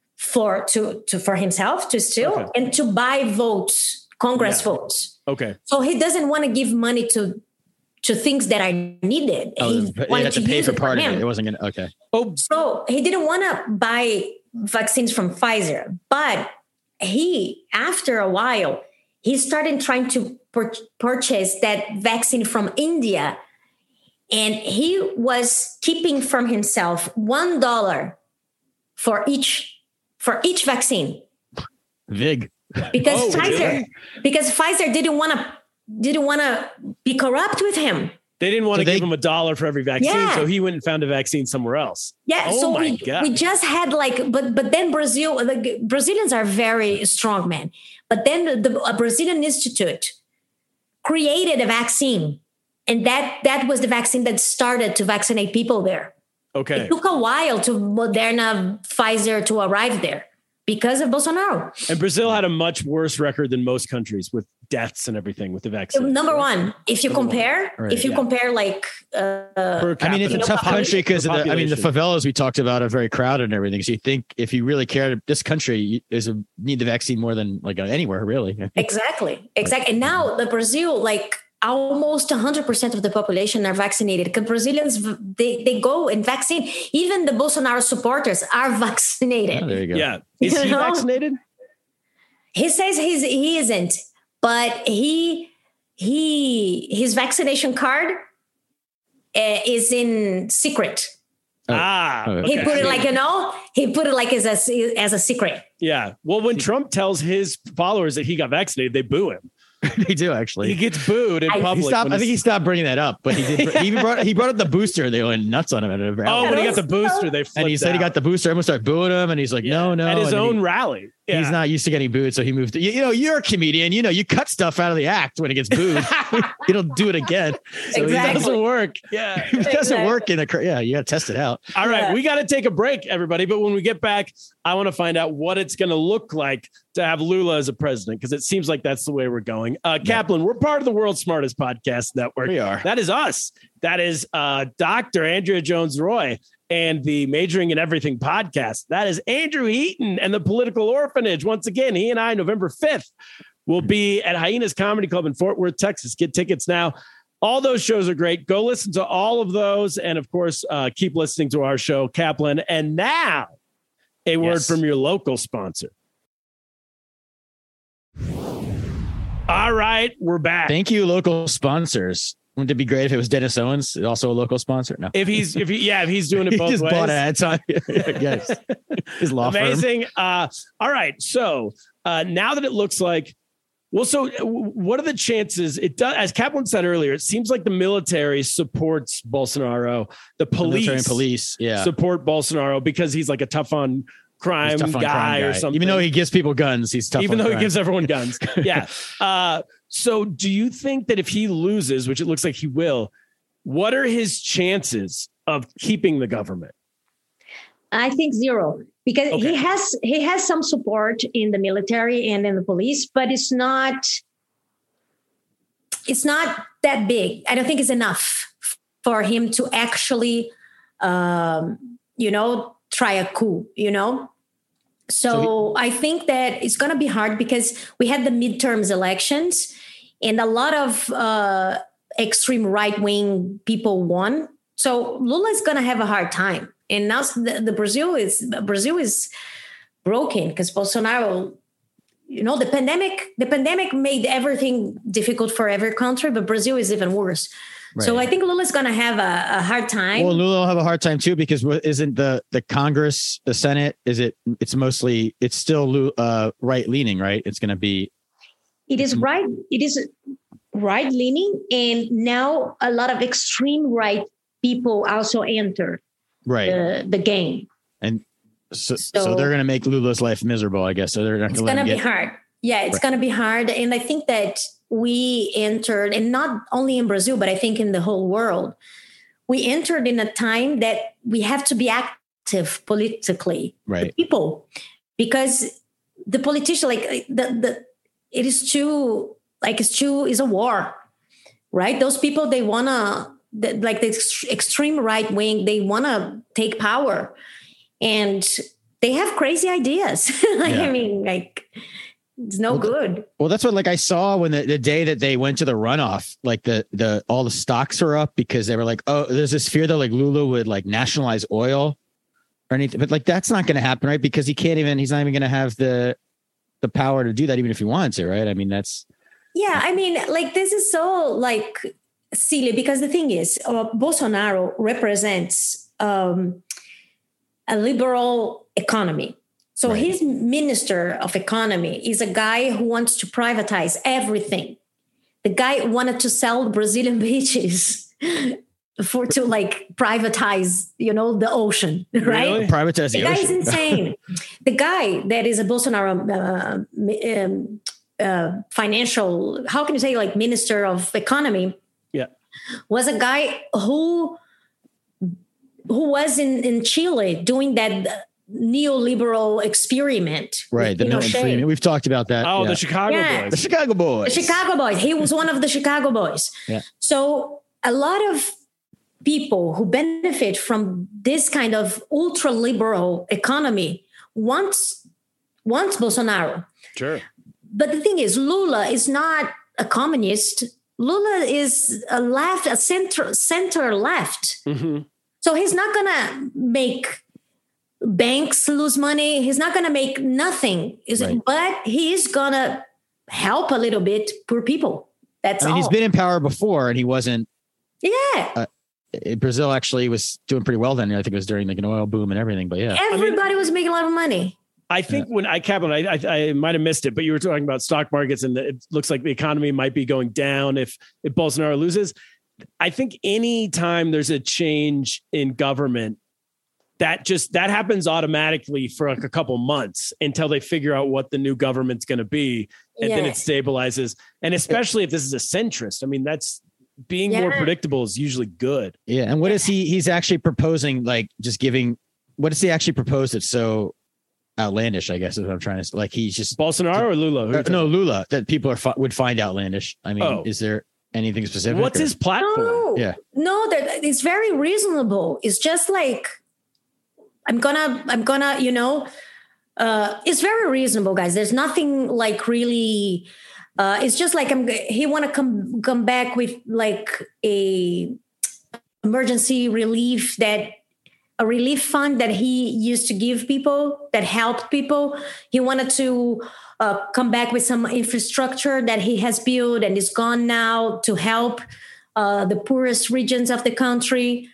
for to, to for himself to steal okay. and to buy votes, Congress yeah. votes. Okay. So he doesn't want to give money to to things that are needed. Oh, he wanted to, to pay for part of it. It wasn't gonna okay. Oh, so he didn't want to buy vaccines from Pfizer, but he, after a while, he started trying to pur- purchase that vaccine from India. And he was keeping from himself one dollar for each for each vaccine. Vig. Because oh, Pfizer, really? because Pfizer didn't want to didn't want to be corrupt with him. They didn't want So to they- give him a dollar for every vaccine, Yeah. so he went and found a vaccine somewhere else. Yeah, Oh so my we, God. we just had like, but but then Brazil, the Brazilians are very strong, man. But then the, the a Brazilian Institute created a vaccine, and that that was the vaccine that started to vaccinate people there. Okay. It took a while to Moderna, Pfizer to arrive there because of Bolsonaro. And Brazil had a much worse record than most countries with deaths and everything with the vaccine. Number one, if you Number compare, Right, if you yeah. compare like, uh, Per I mean, it's a capita. tough country because Per I mean, the population. favelas we talked about are very crowded and everything. So you think if you really cared, this country is a need the vaccine more than like anywhere, really. exactly, exactly. And now the Brazil, like almost one hundred percent of the population are vaccinated because Brazilians, they, they go and vaccine. Even the Bolsonaro supporters are vaccinated. Oh, there you go. Yeah. Is he You know? vaccinated? He says he's, he isn't, but he, he, his vaccination card uh, is in secret. Ah. Oh, okay. He put it like, you know, he put it like as a, as a secret. Yeah. Well, when Trump tells his followers that he got vaccinated, they boo him. They do actually. He gets booed in I- He public. He stopped. when I think he he's- stopped bringing that up, but he did. He even brought. He brought up the booster. They went nuts on him at a rally. Oh, when he got the booster, they flipped and he said he out. got the booster. Everyone started booing him, and he's like, "No, no." At his and then own he- rally. Yeah. He's not used to getting booed, so he moved. You, you know, you're a comedian. You know, you cut stuff out of the act when it gets booed. You don't do it again. So It Exactly. doesn't work. Yeah. It doesn't Exactly. work in a. cr- Yeah, you got to test it out. All right, Yeah. we got to take a break, everybody. But when we get back, I want to find out what it's going to look like to have Lula as a president, because it seems like that's the way we're going. Uh, Kaplan, we're part of the world's smartest podcast network. We are. That is us. That is uh, Doctor Andrea Jones-Roy and the Majoring in Everything podcast. That is Andrew Heaton and the Political Orphanage. Once again, he and I, November fifth, will be at Hyenas Comedy Club in Fort Worth, Texas. Get tickets now. All those shows are great. Go listen to all of those. And of course, uh, keep listening to our show, Kaplan. And now, a word Yes. from your local sponsor. All right, we're back. Thank you, local sponsors. Wouldn't it be great if it was Dennis Owens, also a local sponsor? No. If he's, if he, yeah, if he's doing it He both just ways. bought it at time. Yes. His law firm. Amazing. Uh, all right. So uh, now that it looks like, well, so uh, what are the chances? It does, as Kaplan said earlier, it seems like the military supports Bolsonaro. The The military police, and police. Yeah. support Bolsonaro because he's like a tough on crime, He's tough on guy, crime or guy. something. Even though he gives people guns, he's tough. even on though crime. he gives everyone guns. Yeah. Uh, so do you think that if he loses, which it looks like he will, what are his chances of keeping the government? I think zero because Okay. he has he has some support in the military and in the police, but it's not it's not that big. I don't think it's enough for him to actually, um, you know, try a coup. You know, so, So I think that it's going to be hard because we had the midterms elections, and a lot of uh, extreme right wing people won. So Lula is going to have a hard time. And now the, the Brazil is Brazil is broken because Bolsonaro, you know, the pandemic the pandemic made everything difficult for every country, but Brazil is even worse. So Right. I think Lula is going to have a, a hard time. Well, Lula will have a hard time too because what isn't the the Congress, the Senate? Is it? It's mostly. It's still Lu- uh, right leaning, right? It's going to be. It is right. It is right leaning, and now a lot of extreme right people also enter Right. the, the game. And so, so, So- they're going to make Lula's life miserable, I guess. So they're not It's going to let going to him be get. hard. Yeah, it's Right. going to be hard, and I think that we entered, and not only in Brazil, but I think in the whole world, we entered in a time that we have to be active politically, Right. the people, because the politician, like the the, it is too like it's too is a war, right? Those people they wanna the, like the ex- extreme right wing, they wanna take power, and they have crazy ideas. like, Yeah. I mean, like it's no Well, the- good. Well, that's what like I saw when the, the day that they went to the runoff, like the the all the stocks are up because they were like, oh, there's this fear that like Lula would like nationalize oil or anything, but like that's not going to happen, right? Because he can't even. He's not even going to have the the power to do that, even if he wants it, right? I mean, that's Yeah, I mean, like this is so like silly because the thing is, uh, Bolsonaro represents um, a liberal economy. So Right. his minister of economy is a guy who wants to privatize everything. The guy wanted to sell Brazilian beaches. for to like privatize, you know, the ocean, right? Really? Privatize the, the guy ocean. is insane. The guy that is a Bolsonaro uh, um, uh, financial, how can you say, like minister of economy? Yeah, was a guy who who was in in Chile doing that neoliberal experiment. Right, the Milton Friedman. We've talked about that. Oh, yeah. the Chicago yeah. boys. The Chicago boys. The Chicago boys. He was one of the Chicago boys. Yeah. So a lot of people who benefit from this kind of ultra liberal economy wants wants Bolsonaro. Sure. But the thing is, Lula is not a communist. Lula is a left, a center center left. Mm-hmm. So he's not gonna make banks lose money. He's not gonna make nothing. Right. But he's gonna help a little bit poor people. That's I mean, all. He's been in power before, and he wasn't. Yeah. Uh, Brazil actually was doing pretty well then. I think it was during like an oil boom and everything. But yeah, everybody I mean, was making a lot of money. I think yeah. when I, Kaplan, I, I, I might have missed it, but you were talking about stock markets and the, it looks like the economy might be going down if, if Bolsonaro loses. I think any time there's a change in government, that just, that happens automatically for like a couple months until they figure out what the new government's going to be. And yeah. then it stabilizes. And especially if this is a centrist, I mean, that's, being yeah. more predictable is usually good. Yeah. And what is he, he's actually proposing, like just giving, what does he actually propose that's so outlandish, I guess is what I'm trying to say. Like he's just Bolsonaro or Lula? Uh, no, Lula, that people are would find outlandish. I mean, oh. is there anything specific? What's or? his platform? No, yeah. No, that it's very reasonable. It's just like, I'm gonna, I'm gonna, you know, uh, it's very reasonable, guys. There's nothing like really, Uh, it's just like I'm, he want to come come back with like a emergency relief that a relief fund that he used to give people that helped people. He wanted to uh, come back with some infrastructure that he has built and is gone now to help uh, the poorest regions of the country.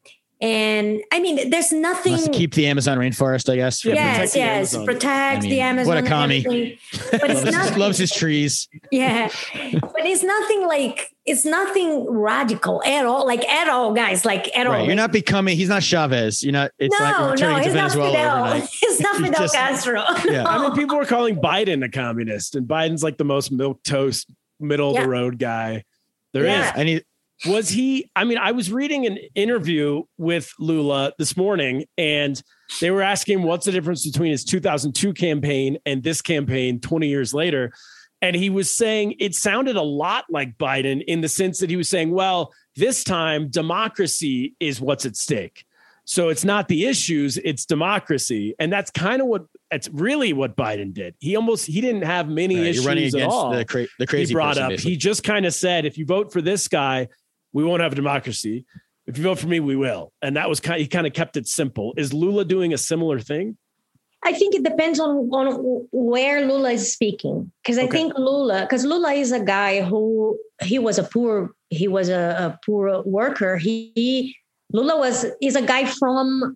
And I mean, there's nothing to keep the Amazon rainforest, I guess. Yeah, yes, yes, Amazon. protect I mean, the Amazon. What a commie! But it's loves, nothing, loves his trees. Yeah, but it's nothing like it's nothing radical at all. Like at all, guys. Like at right. all. You're not becoming. He's not Chavez. You're not. It's no, not returning no, to he's Venezuela not Fidel. overnight. He's not Fidel just, Castro. Yeah, no. I mean, people were calling Biden a communist, and Biden's like the most milquetoast, middle of yeah. the road guy there yeah. is. And he. Was he, I mean, I was reading an interview with Lula this morning and they were asking what's the difference between his two thousand two campaign and this campaign twenty years later. And he was saying it sounded a lot like Biden in the sense that he was saying, well, this time democracy is what's at stake. So it's not the issues, it's democracy. And that's kind of what, that's really what Biden did. He almost, he didn't have many right, issues running at against all. The, cra- the crazy he brought person, up. basically. He just kind of said, if you vote for this guy, we won't have a democracy. If you vote for me, we will. And that was kind of, he kind of kept it simple. Is Lula doing a similar thing? I think it depends on, on where Lula is speaking. Because I okay. think Lula, because Lula is a guy who, he was a poor, he was a, a poor worker. He, he Lula was, is a guy from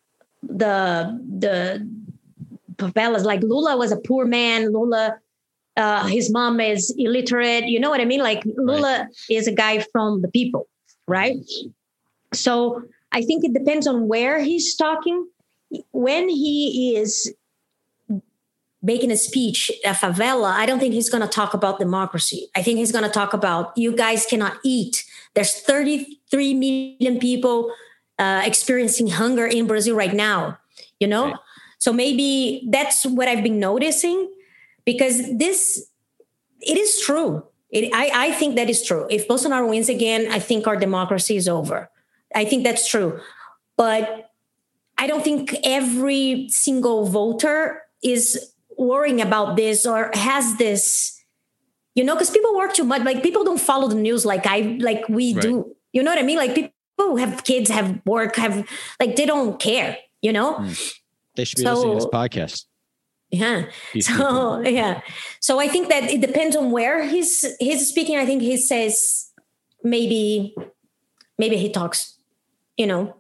the, the favelas. Like Lula was a poor man. Lula, Uh, his mom is illiterate. You know what I mean? Like Lula right. is a guy from the people, right? So I think it depends on where he's talking. When he is making a speech at favela, I don't think he's going to talk about democracy. I think he's going to talk about you guys cannot eat. There's thirty-three million people uh, experiencing hunger in Brazil right now, you know? Right. So maybe that's what I've been noticing. Because this, it is true. It, I, I think that is true. If Bolsonaro wins again, I think our democracy is over. I think that's true. But I don't think every single voter is worrying about this or has this, you know, because people work too much. Like people don't follow the news like I like we right. do. You know what I mean? Like people who have kids, have work, have like they don't care, you know? Mm. They should be so, listening to this podcast. Yeah. So, yeah. So I think that it depends on where he's, he's speaking. I think he says maybe, maybe he talks, you know.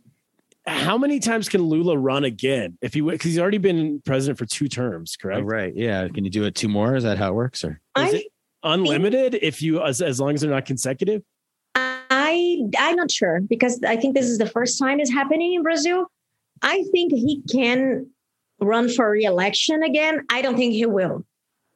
How many times can Lula run again? If he, because he's already been president for two terms, correct? Oh, right. Yeah. Can you do it two more? Is that how it works? Or is I it unlimited think, if you, as, as long as they're not consecutive? I I, I'm not sure because I think this is the first time it's happening in Brazil. I think he can run for re-election again. I don't think he will.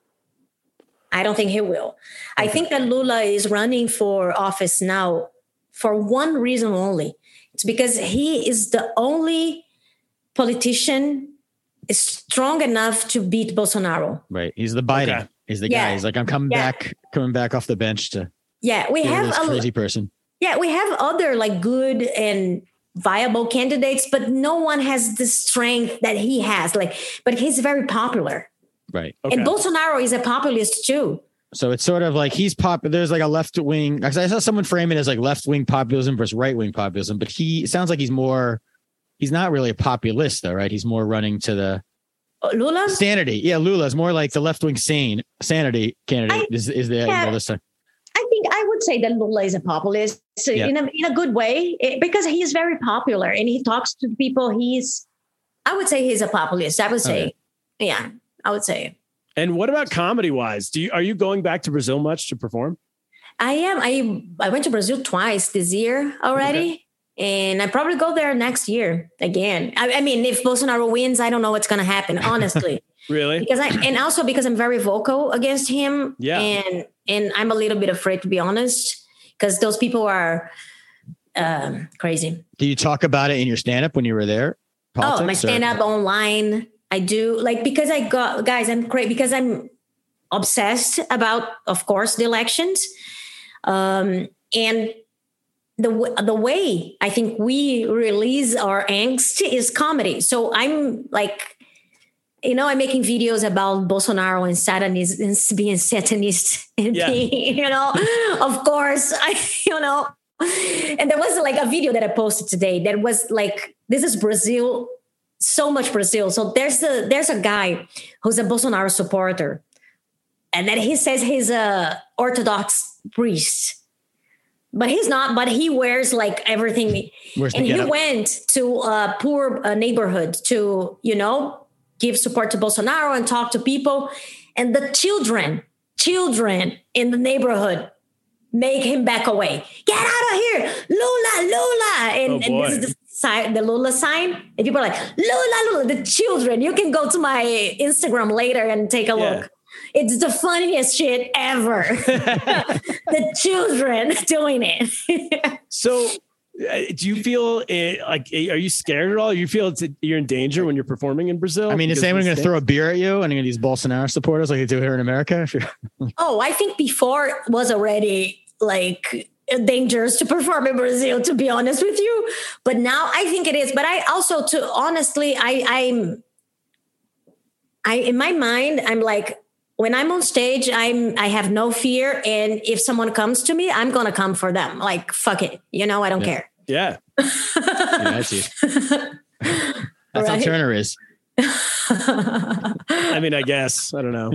I don't think he will. Okay. I think that Lula is running for office now for one reason only. It's because he is the only politician is strong enough to beat Bolsonaro. Right. He's the Biden. Okay. He's the yeah. guy. He's like, I'm coming yeah. back, coming back off the bench to. Yeah, we have this a crazy person. Yeah, we have other like good and viable candidates, but no one has the strength that he has. Like, but he's very popular. Right. Okay. And Bolsonaro is a populist too. So it's sort of like he's popular. There's like a left wing. I saw someone frame it as like left wing populism versus right wing populism, but he it sounds like he's more. He's not really a populist though, right? He's more running to the uh, Lula sanity. Yeah, Lula's more like the left wing sane sanity candidate. I, is is the yeah, you know, this time. I think I would say that Lula is a populist yeah. in a in a good way it, because he is very popular and he talks to people. He's, I would say he's a populist. I would say, okay. yeah, I would say. And what about comedy wise? Do you are you going back to Brazil much to perform? I am. I I went to Brazil twice this year already. Okay. And I probably go there next year again. I, I mean, if Bolsonaro wins, I don't know what's going to happen, honestly. Really? Because I and also because I'm very vocal against him. Yeah. And and I'm a little bit afraid, to be honest, because those people are um, crazy. Do you talk about it in your stand-up when you were there? Politics, oh, my stand-up or? Online. I do like because I got guys. I'm great because I'm obsessed about, of course, the elections, um, and. The, the way I think we release our angst is comedy. So I'm like, you know, I'm making videos about Bolsonaro and Satanist and being Satanist and yeah. being, you know, of course, I, you know, and there was like a video that I posted today that was like, this is Brazil, so much Brazil. So there's a, there's a guy who's a Bolsonaro supporter and then he says he's a Orthodox priest. But he's not, but he wears like everything. Where's and he went to a poor uh, neighborhood to, you know, give support to Bolsonaro and talk to people. And the children, children in the neighborhood make him back away. Get out of here, Lula, Lula. And, oh, and this is the sign, the Lula sign. And people are like, Lula, Lula, the children. You can go to my Instagram later and take a yeah. look. It's the funniest shit ever. The children doing it. So uh, do you feel it, like, are you scared at all? You feel it's, you're in danger when you're performing in Brazil? I mean, is anyone going to throw a beer at you and these Bolsonaro supporters like they do here in America? Oh, I think before it was already like dangerous to perform in Brazil, to be honest with you. But now I think it is. But I also, to honestly, I, I'm, I, in my mind, I'm like, when I'm on stage, I'm I have no fear. And if someone comes to me, I'm going to come for them. Like, fuck it. You know, I don't yeah. care. Yeah. yeah I see. That's right? How Turner is. I mean, I guess. I don't know.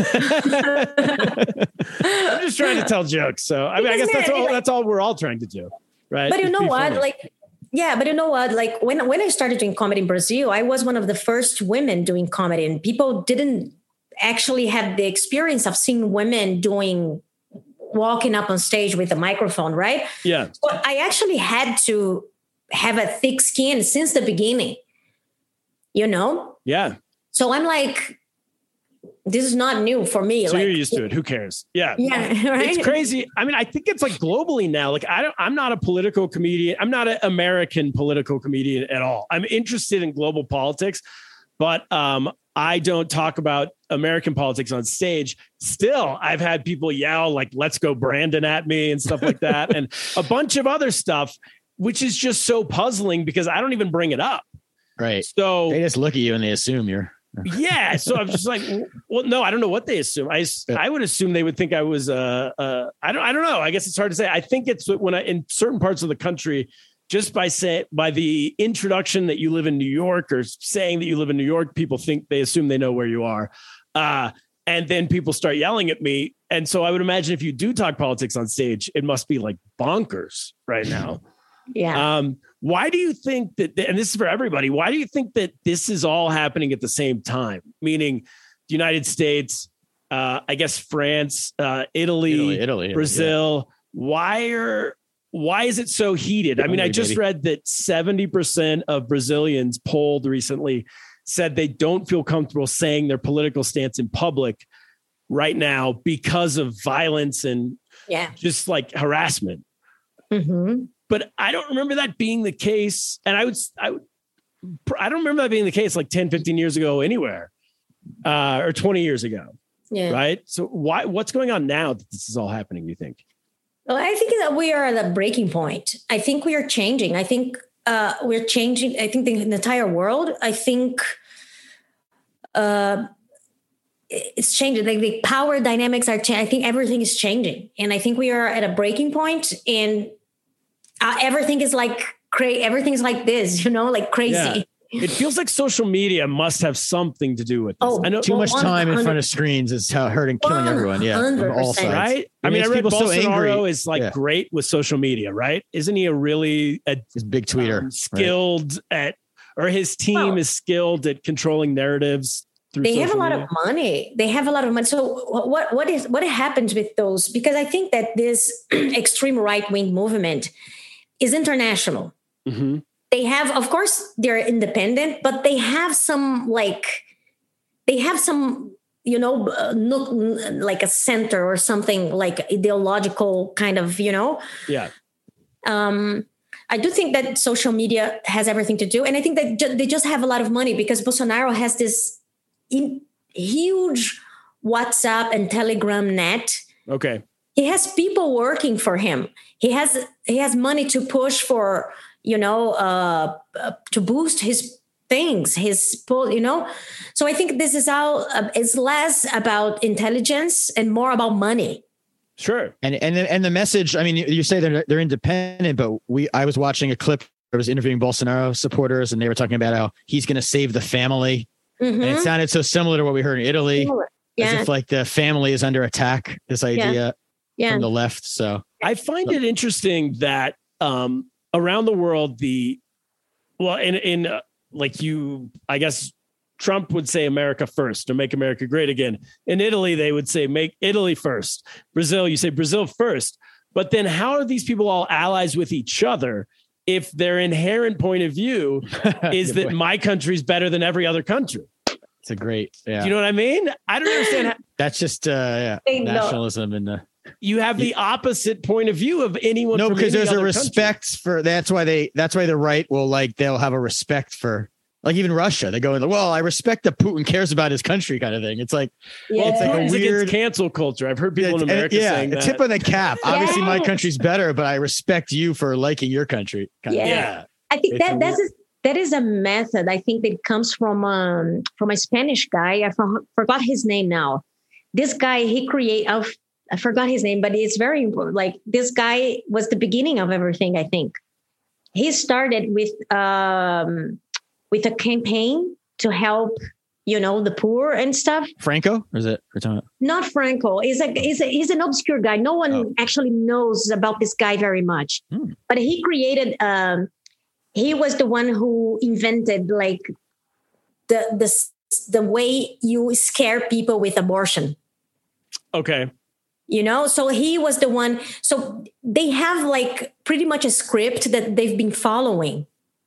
I'm just trying to tell jokes. So, I mean, I guess that's all, that's all we're all trying to do. Right. But you know what? Funny. Like, yeah, but you know what? Like when, when I started doing comedy in Brazil, I was one of the first women doing comedy and people didn't actually have the experience of seeing women doing walking up on stage with a microphone, right? Yeah. So I actually had to have a thick skin since the beginning, you know? Yeah. So I'm like, this is not new for me. So like, you're used to it. Who cares? Yeah. Yeah. Right? It's crazy. I mean, I think it's like globally now. Like I don't, I'm not a political comedian. I'm not an American political comedian at all. I'm interested in global politics, but um, I don't talk about American politics on stage. Still, I've had people yell like, let's go Brandon at me and stuff like that. And a bunch of other stuff, which is just so puzzling because I don't even bring it up. Right. So they just look at you and they assume you're. yeah. So I'm just like, well, no, I don't know what they assume. I, I would assume they would think I was, uh, uh, I don't, I don't know. I guess it's hard to say. I think it's when I, in certain parts of the country, just by say by the introduction that you live in New York or saying that you live in New York, people think they assume they know where you are. Uh, and then people start yelling at me. And so I would imagine if you do talk politics on stage, it must be like bonkers right now. Yeah. Um, why do you think that, and this is for everybody, why do you think that this is all happening at the same time? Meaning the United States, uh, I guess France, uh, Italy, Italy, Italy, Brazil. Yeah. Why are why is it so heated? I mean, I just read that seventy percent of Brazilians polled recently said they don't feel comfortable saying their political stance in public right now because of violence and yeah. just like harassment. Mm-hmm. But I don't remember that being the case. And I would, I would, I don't remember that being the case like ten, fifteen years ago anywhere, uh, or twenty years ago. Yeah. Right. So why, what's going on now that this is all happening, you think? Well, I think that we are at a breaking point. I think we are changing. I think uh, we're changing. I think the, the entire world, I think uh, it's changing. Like the power dynamics are changing. I think everything is changing. And I think we are at a breaking point, and uh, everything is like crazy. Everything's like this, you know, like crazy. Yeah. It feels like social media must have something to do with this. Oh, I know Too much time in front of one hundred screens is how hurting, killing everyone. Yeah, from all sides. Right? I mean, I read people so Bolsonaro angry. is like Yeah. great with social media, right? Isn't he a really a, His big tweeter, um, right? skilled at, or his team Well, is skilled at controlling narratives through they social have a lot media? of money. They have a lot of money. So what what is what happens with those? Because I think that this extreme right wing movement is international. Mm-hmm. They have, of course, they're independent, but they have some like they have some, you know, uh, no, like a center or something like ideological kind of, you know. Yeah. Um, I do think that social media has everything to do, and I think that ju- they just have a lot of money because Bolsonaro has this in, huge WhatsApp and Telegram net. Okay. He has people working for him. He has he has money to push for, you know, uh, uh, to boost his things, his, you know. So I think this is how uh, it's less about intelligence and more about money. Sure. And and the, and the message. I mean, you say they're they're independent, but we. I was watching a clip. I was interviewing Bolsonaro supporters, and they were talking about how he's going to save the family. Mm-hmm. And it sounded so similar to what we heard in Italy, Yeah. as if like the family is under attack. This idea Yeah. Yeah. from the left. So I find it interesting that um, around the world, the well, in in uh, like you, I guess Trump would say America first or make America great again. In Italy, they would say make Italy first. Brazil, you say Brazil first. But then how are these people all allies with each other if their inherent point of view is that my country's better than every other country? it's a great. Yeah. Do you know what I mean? I don't understand how That's just uh, yeah, They know. nationalism and the. you have the opposite point of view of anyone. No, from because any there's a other respect country. for. That's why they. That's why the right will like. They'll have a respect for. Like even Russia, they go in. Well, I respect that Putin cares about his country, kind of thing. It's like. Yeah. Well, It's like a Putin's weird- against cancel culture. I've heard people in And- America yeah, saying a that. tip on the cap. Obviously, my Yes. country's better, but I respect you for liking your country. kind of Yeah. thing. yeah. I think It's that a that's a, that is a method. I think that comes from um, from a Spanish guy. I for, forgot his name now. This guy he create. I I forgot his name, but it's very important. Like this guy was the beginning of everything. I think he started with um, with a campaign to help, you know, the poor and stuff. Franco, or is it? We're talking about- Not Franco. He's a, he's a, he's an obscure guy. No one Oh. actually knows about this guy very much. Hmm. But he created. Um, he was the one who invented like the the the way you scare people with abortion. Okay. You know, so he was the one. So they have like pretty much a script that they've been following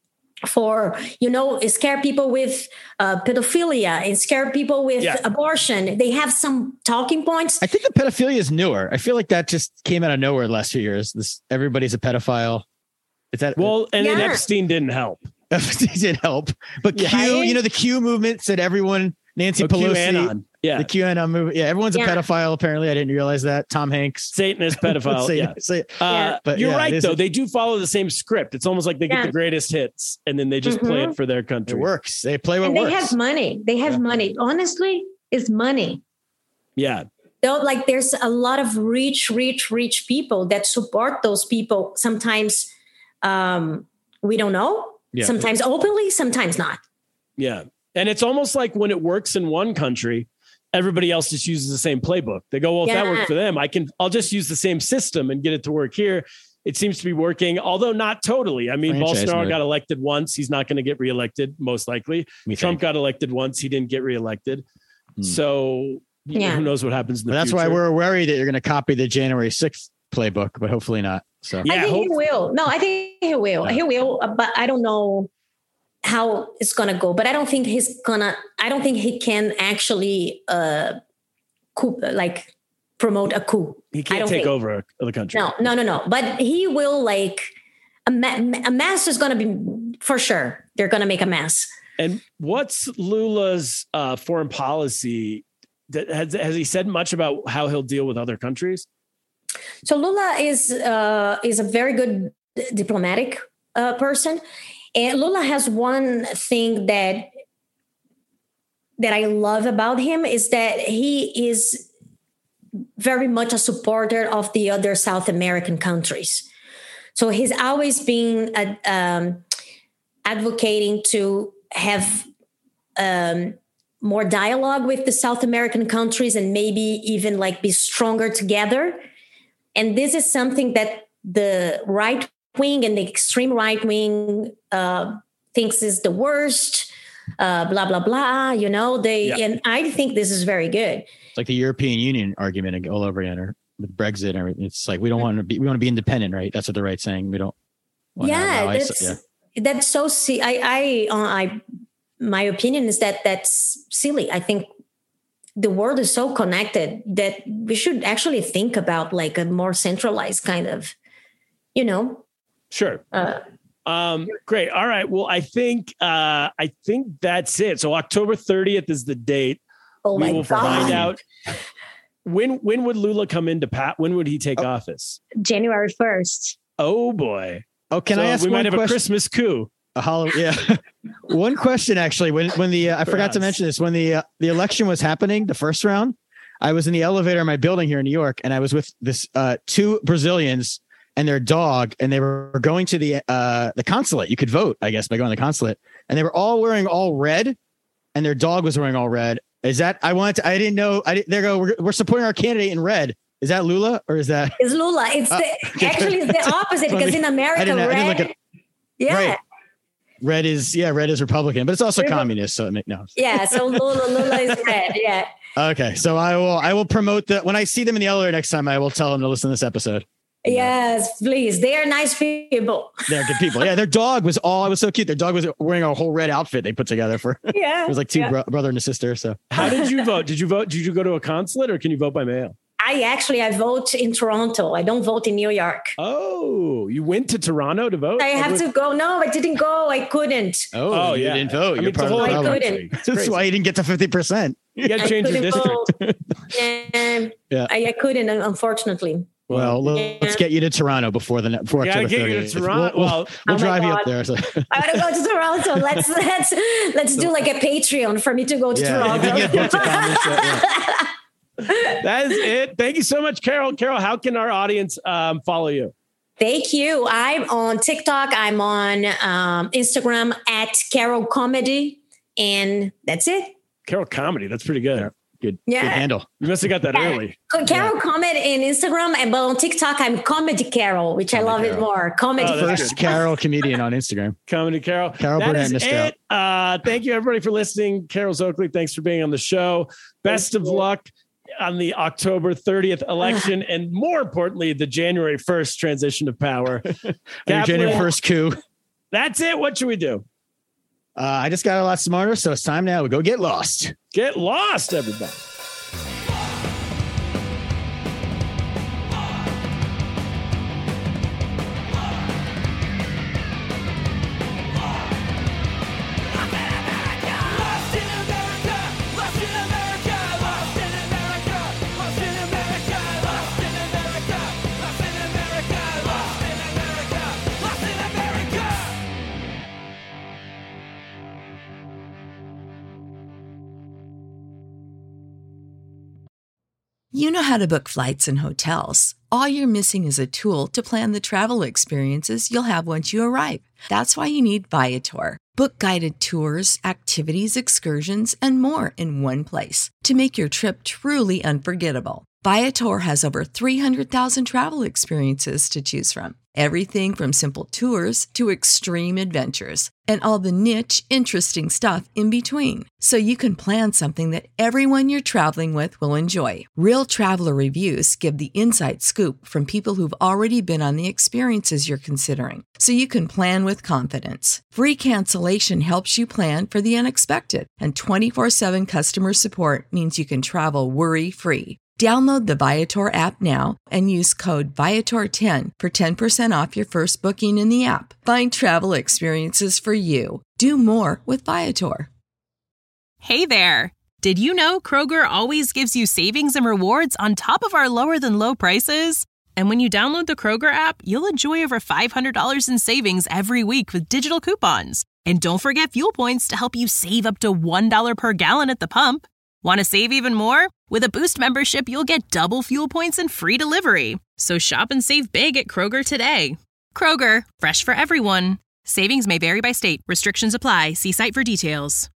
for, you know, scare people with uh, pedophilia and scare people with Yeah. abortion. They have some talking points. I think the pedophilia is newer. I feel like that just came out of nowhere the last few years. This everybody's a pedophile. Is that Well, and then Yeah. Epstein didn't help. it did help? But Yeah. Q, you know, the Q movement said everyone. Nancy Oh, Pelosi, QAnon. Yeah. the QAnon movement. Yeah, everyone's a Yeah. pedophile. Apparently, I didn't realize that. Tom Hanks, Satanist pedophile. Say- yeah. say- Uh, Yeah. But you're yeah, it right, is though. a- They do follow the same script. It's almost like they get Yeah. the greatest hits and then they just play Mhm. it for their it country. works. They play what And they works. have money. They have Yeah. money. Honestly, it's money. Yeah. Though, like, there's a lot of rich, rich, rich people that support those people. Sometimes um, we don't know. Yeah. Sometimes openly, sometimes not. Yeah. And it's almost like when it works in one country, everybody else just uses the same playbook. They go, well, if that Yeah. worked for them, I can, I'll just use the same system and get it to work here. It seems to be working, although not totally. I mean, Franchise Bolsonaro mode. got elected once. He's not going to get reelected, most likely. We Trump think. got elected once. He didn't get reelected. Hmm. So Yeah. who knows what happens in the But that's future. why we're worried that you're going to copy the January sixth playbook, but hopefully not. So Yeah, I think hope- he will. No, I think he will. Yeah. He will, uh, but I don't know how it's gonna go. But I don't think he's gonna. I don't think he can actually uh, coup, like promote a coup. He I can't don't take think. over the country. No, no, no, no. But he will like a, ma- a mess is gonna be for sure. They're gonna make a mess. And what's Lula's uh, foreign policy? That, has, has he said much about how he'll deal with other countries? So Lula is uh, is a very good diplomatic uh, person, and Lula has one thing that that I love about him is that he is very much a supporter of the other South American countries. So he's always been uh, um, advocating to have um, more dialogue with the South American countries and maybe even like be stronger together. And this is something that the right wing and the extreme right wing uh, thinks is the worst, uh, blah, blah, blah, you know, they, Yeah. and I think this is very good. it's like the European Union argument all over again, or with Brexit and everything. It's like we don't want to be we want to be independent, right? That's what the right's saying. We don't. wanna Yeah, allow that's, iso- yeah. that's so, see, I, I, uh, I, my opinion is that that's silly. I think the world is so connected that we should actually think about like a more centralized kind of, you know, Sure. uh, Um, great. All right. Well, I think uh, I think that's it. So October thirtieth is the date. oh we my will God. find out when when would Lula come into Pat? When would he take Oh. office? January first. Oh boy. Oh, can So I ask we one might have question? a Christmas coup. A hollow, yeah. One question actually. When when the uh, I forgot to Perhaps. mention this when the uh, the election was happening, the first round, I was in the elevator in my building here in New York, and I was with this uh, two Brazilians and their dog, and they were going to the uh, the consulate. You could vote, I guess, by going to the consulate, and they were all wearing all red, and their dog was wearing all red. Is that I wanted? To, I didn't know. I didn't, they go. We're, we're supporting our candidate in red. Is that Lula or is that? It's Lula. It's Uh, the, actually it's the opposite because in America, I didn't, I didn't red, look at yeah, right. Red is yeah, red is Republican, but it's also Red- communist. So it make, no. yeah. So Lula, Lula is red. Yeah. Okay, so I will I will promote the when I see them in the elevator next time. I will tell them to listen to this episode. Yes, please. They are nice people. They're good people. Yeah, their dog was all. It was so cute. Their dog was wearing a whole red outfit they put together for. It Yeah. was like two yeah. bro- brother and a sister. So How did you vote? Did you vote? Did you go to a consulate or can you vote by mail? I actually I vote in Toronto. I don't vote in New York. Oh, you went to Toronto to vote? I have to go. No, I didn't go. I couldn't. oh, Oh, you yeah. didn't vote. I You're mean, it's a part of whole the I other problem. couldn't. country. It's That's crazy. why you didn't get to fifty percent. You got to I change your couldn't district. And Yeah. I, I couldn't, unfortunately. Well, let's Yeah. get you to Toronto before the before You gotta October get you to thirtieth. Toronto. We'll, Well, we'll, we'll Oh my drive you up God. there. So. I want to go to Toronto. Let's let's let's do like a Patreon for me to go to Yeah, if Toronto. you get booked to comments, yeah. that is it. Thank you so much, Carol. Carol, how can our audience um, follow you? Thank you. I'm on TikTok. I'm on um, Instagram at Carol Comedy, and that's it. Carol Comedy. That's pretty good. Good, Yeah. good handle. You must have got that Yeah. early. Carol Comedy in Instagram, and but on TikTok I'm Comedy Carol, which I love it more. Comedy. Oh, that's First Carol comedian on Instagram. Comedy Carol. Carol That Burnett is missed it. Uh, thank you, everybody, for listening. Carol Oakley, thanks for being on the show. Best of luck on the October thirtieth election, and more importantly, the January first transition of power. And your Kaplan, January first coup. That's it. What should we do? Uh, I just got a lot smarter, so it's time now. We go get lost. Get lost, everybody. You know how to book flights and hotels. All you're missing is a tool to plan the travel experiences you'll have once you arrive. That's why you need Viator. Book guided tours, activities, excursions, and more in one place to make your trip truly unforgettable. Viator has over three hundred thousand travel experiences to choose from. Everything from simple tours to extreme adventures and all the niche, interesting stuff in between. So you can plan something that everyone you're traveling with will enjoy. Real traveler reviews give the inside scoop from people who've already been on the experiences you're considering. So you can plan with confidence. Free cancellation helps you plan for the unexpected. And twenty-four seven customer support means you can travel worry-free. Download the Viator app now and use code Viator ten for ten percent off your first booking in the app. Find travel experiences for you. Do more with Viator. Hey there! Did you know Kroger always gives you savings and rewards on top of our lower than low prices? And when you download the Kroger app, you'll enjoy over five hundred dollars in savings every week with digital coupons. And don't forget fuel points to help you save up to one dollar per gallon at the pump. Want to save even more? With a Boost membership, you'll get double fuel points and free delivery. So shop and save big at Kroger today. Kroger, fresh for everyone. Savings may vary by state. Restrictions apply. See site for details.